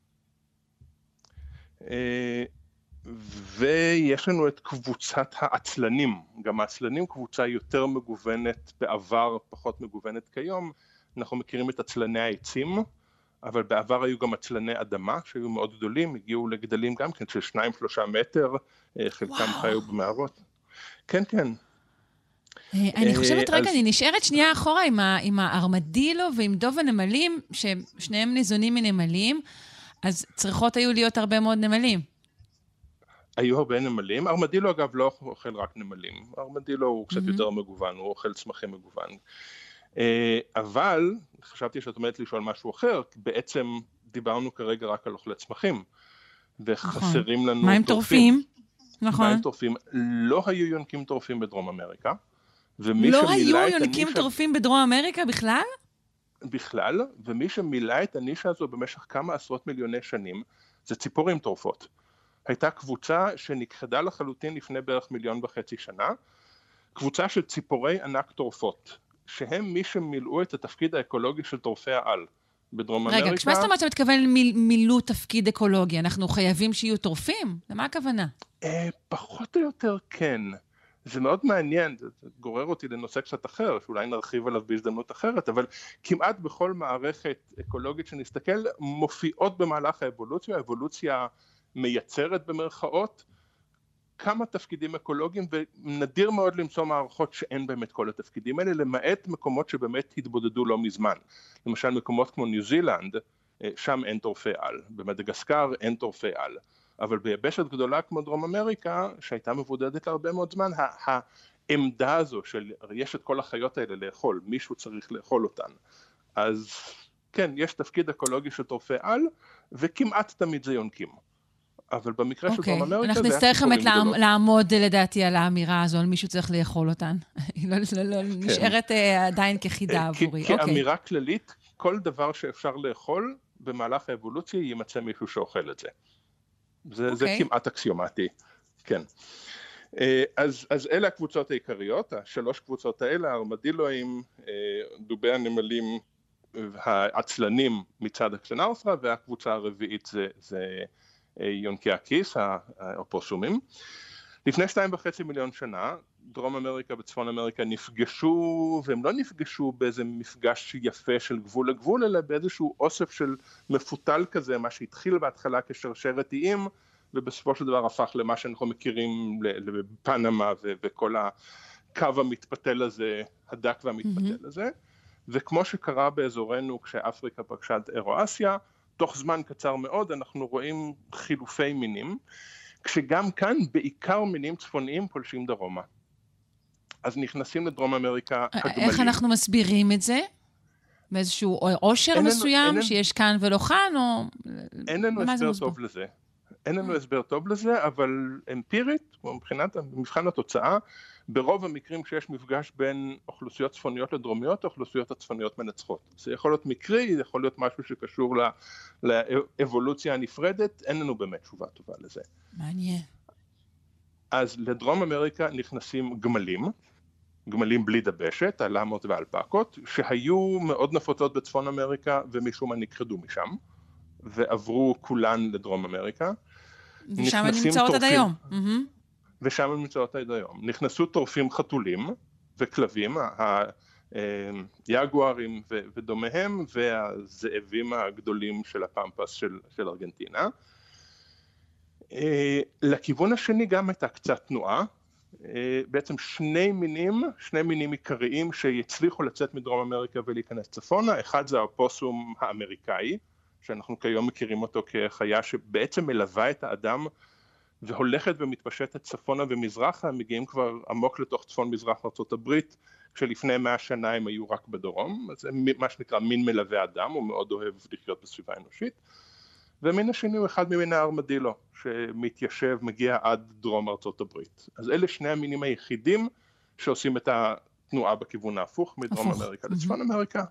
ויש לנו את קבוצת העצלנים, גם העצלנים קבוצה יותר מגוונת בעבר, פחות מגוונת כיום. אנחנו מכירים את עצלני העצים, אבל בעבר היו גם עצלני אדמה שהיו מאוד גדולים, הגיעו לגדלים גם כן של 2-3 מטר, חלקם חיו במערות. כן, כן. אני חושבת, רגע, אני נשארת שנייה אחורה עם הארמדילו ועם דוב הנמלים, ששניהם ניזונים מנמלים, אז צריכות היו להיות הרבה מאוד נמלים. היו הרבה נמלים. ארמדילו אגב לא אוכל רק נמלים. ארמדילו הוא קצת יותר מגוון, הוא אוכל צמחים מגוון. אבל חשבתי שאת אומרת לשאול משהו אחר, בעצם דיברנו כרגע רק על אוכלי צמחים, וחסרים לנו מים טורפים. נכון. מים טורפים. לא היו יונקים טורפים בדרום אמריקה. לא היו יונקים טורפים בדרום אמריקה בכלל? בכלל, ומי שמילא את הנישה הזו במשך כמה עשרות מיליוני שנים, זה ציפורים טורפות. הייתה קבוצה שנכחדה לחלוטין לפני בערך 1.5 מיליון שנה, קבוצה של ציפורי ענק טורפות, שהם מי שמילאו את התפקיד האקולוגי של טורפי העל בדרום אמריקה. רגע, כשמה זאת אומרת שמתכוון מילאו תפקיד אקולוגי, אנחנו חייבים שיהיו טורפים? למה הכוונה? פחות או יותר כן. זה מאוד מעניין, זה גורר אותי לנושא קצת אחר, שאולי נרחיב עליו בהזדמנות אחרת, אבל כמעט בכל מערכת אקולוגית שנסתכל, מופיעות במהלך האבולוציה, האבולוציה מייצרת במרכאות, כמה תפקידים אקולוגיים, ונדיר מאוד למצוא מערכות שאין באמת כל התפקידים האלה, למעט מקומות שבאמת התבודדו לא מזמן. למשל מקומות כמו ניו זילנד, שם אין טורפי על, במדגסקר אין טורפי על, אבל ביבשת גדולה כמו דרום אמריקה, שהייתה מבודדת להרבה מאוד זמן, העמדה הזו של יש את כל החיות האלה לאכול, מישהו צריך לאכול אותן. אז כן, יש תפקיד אקולוגי של טורפי על, וכמעט תמיד זה יונקים. אבל במקרה של דרום אמריקה, אנחנו נצטרך באמת לעמוד לדעתי על האמירה הזו, על מישהו צריך לאכול אותן. היא לא נשארת עדיין כחידה עבורי. כאמירה כללית, כל דבר שאפשר לאכול, במהלך האבולוציה יימצא מישהו שאוכל את זה. זה כמעט אקסיומטי, כן. אז אלה הקבוצות העיקריות, השלוש קבוצות האלה, הארמדילואים, דובי הנמלים, העצלנים מצד הקסנרת'רה, והקבוצה הרביעית זה יונקי הכיס, האופוסומים. לפני 2.5 מיליון שנה, דרום אמריקה וצפון אמריקה נפגשו, והם לא נפגשו באיזה מפגש יפה של גבול לגבול, אלא באיזשהו אוסף של מפותל כזה, מה שהתחיל בהתחלה כשרשרת איים, ובסופו של דבר הפך למה שאנחנו מכירים לפנמה, וכל הקו המתפתל הזה, הדק והמתפתל הזה. וכמו שקרה באזורנו כשאפריקה פגשה את אירואסיה, תוך זמן קצר מאוד אנחנו רואים חילופי מינים, כשגם כאן בעיקר מינים צפוניים פולשים דרומה. אז נכנסים לדרום אמריקה הגמלים. איך אנחנו מסבירים את זה? באיזשהו עושר מסוים שיש כאן ולא כאן, או... אין לנו הסבר טוב לזה. אין לנו הסבר טוב לזה, אבל אמפירית, מבחינת מבחן התוצאה, ברוב המקרים כשיש מפגש בין אוכלוסיות צפוניות לדרומיות, האוכלוסיות הצפוניות מנצחות. זה יכול להיות מקרי, זה יכול להיות משהו שקשור לאבולוציה הנפרדת, אין לנו באמת תשובה טובה לזה. מעניין. אז לדרום אמריקה נכנסים גמלים בלי דבשת, הלמות והאלפקות, שהיו מאוד נפוצות בצפון אמריקה, ומשום מה נכחדו משם, ועברו כולן לדרום אמריקה. ושם הן נמצאות עד היום. ושם הן נמצאות עד היום. נכנסו טורפים חתולים וכלבים, היגוארים ודומיהם, והזאבים הגדולים של הפמפס של ארגנטינה. לכיוון השני גם הייתה קצת תנועה, בעצם שני מינים עיקריים שיצליחו לצאת מדרום אמריקה ולהיכנס צפונה. אחד זה האופוסום האמריקאי, שאנחנו כיום מכירים אותו כחיה שבעצם מלווה את האדם והולכת ומתפשטת צפונה ומזרחה, מגיעים כבר עמוק לתוך צפון מזרח ארצות הברית, כשלפני 100 שנה הם היו רק בדרום, אז זה מה שנקרא מין מלווה אדם, הוא מאוד אוהב לחיות בסביבה אנושית, ומין השני הוא אחד ממין הארמדילו, שמתיישב, מגיע עד דרום ארצות הברית. אז אלה שני המינים היחידים שעושים את התנועה בכיוון ההפוך, מדרום אמריקה לצפון אמריקה.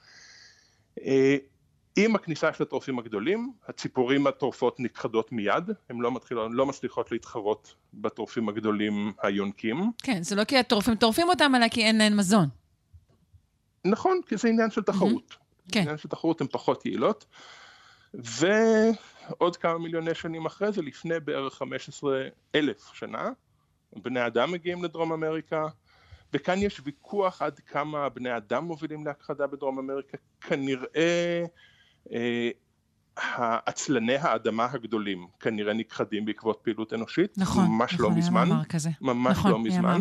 עם הכניסה של הטורפים הגדולים, הציפורים הטורפות נכחדות מיד, הן לא מצליחות להתחרות בטורפים הגדולים היונקים. כן, זה לא כי הטורפים טורפים אותם, אלא כי אין להן מזון. נכון, כי זה עניין של תחרות. כן. עניין של תחרות הן פחות יעילות, ועוד כמה מיליוני שנים אחרי זה, לפני בערך 15,000 שנה, בני אדם מגיעים לדרום אמריקה, וכאן יש ויכוח עד כמה בני אדם מובילים להכחדה בדרום אמריקה, כנראה עצלני האדמה הגדולים כנראה נכחדים בעקבות פעילות אנושית, ממש לא מזמן, ממש לא מזמן,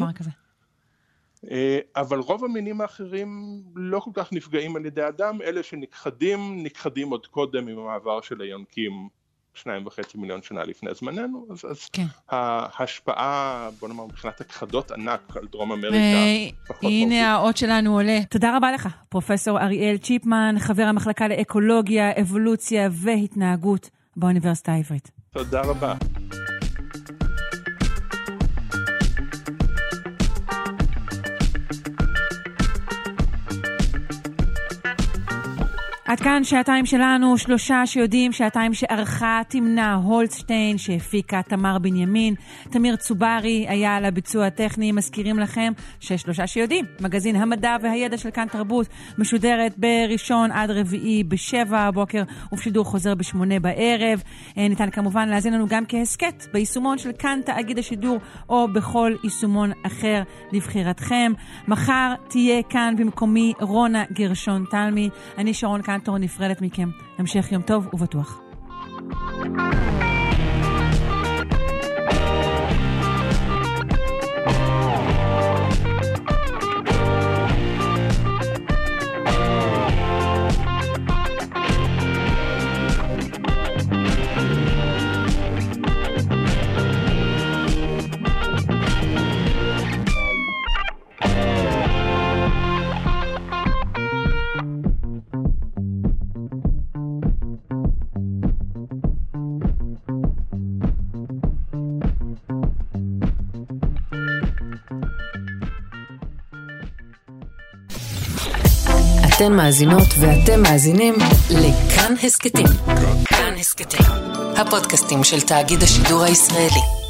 אבל רוב המינים האחרים לא כל כך נפגעים על ידי אדם, אלה שנכחדים עוד קודם עם המעבר של היונקים 2.5 מיליון שנה לפני זמננו, אז ההשפעה, בוא נאמר, מבחינת הכחדות ענק על דרום אמריקה. הנה האות שלנו עולה. תודה רבה לך, פרופסור אריאל צ'יפמן, חבר המחלקה לאקולוגיה, אבולוציה והתנהגות באוניברסיטה העברית. תודה רבה. עד כאן שעתיים שלנו, 3 שיודעים, שעתיים שערכה תמנה הולצשטיין, שהפיקה תמר בנימין, תמיר צוברי היה על הביצוע הטכני. מזכירים לכם ש3 שיודעים, מגזין המדע והידע של כאן תרבות, משודרת בראשון עד רביעי ב7 הבוקר, ובשידור חוזר ב8 בערב. ניתן כמובן להזין לנו גם כהסקט ביישומון של כאן תאגיד השידור, או בכל יישומון אחר לבחירתכם. מחר תהיה כאן במקומי רונה גרשון תלמי, אני שרון כאן תור נפרדת מכם. המשך יום טוב ובטוח. אתן מאזינות ואתם מאזינים לכאן הסקטים. כאן הסקטים, הפודקאסטים של תאגיד השידור הישראלי.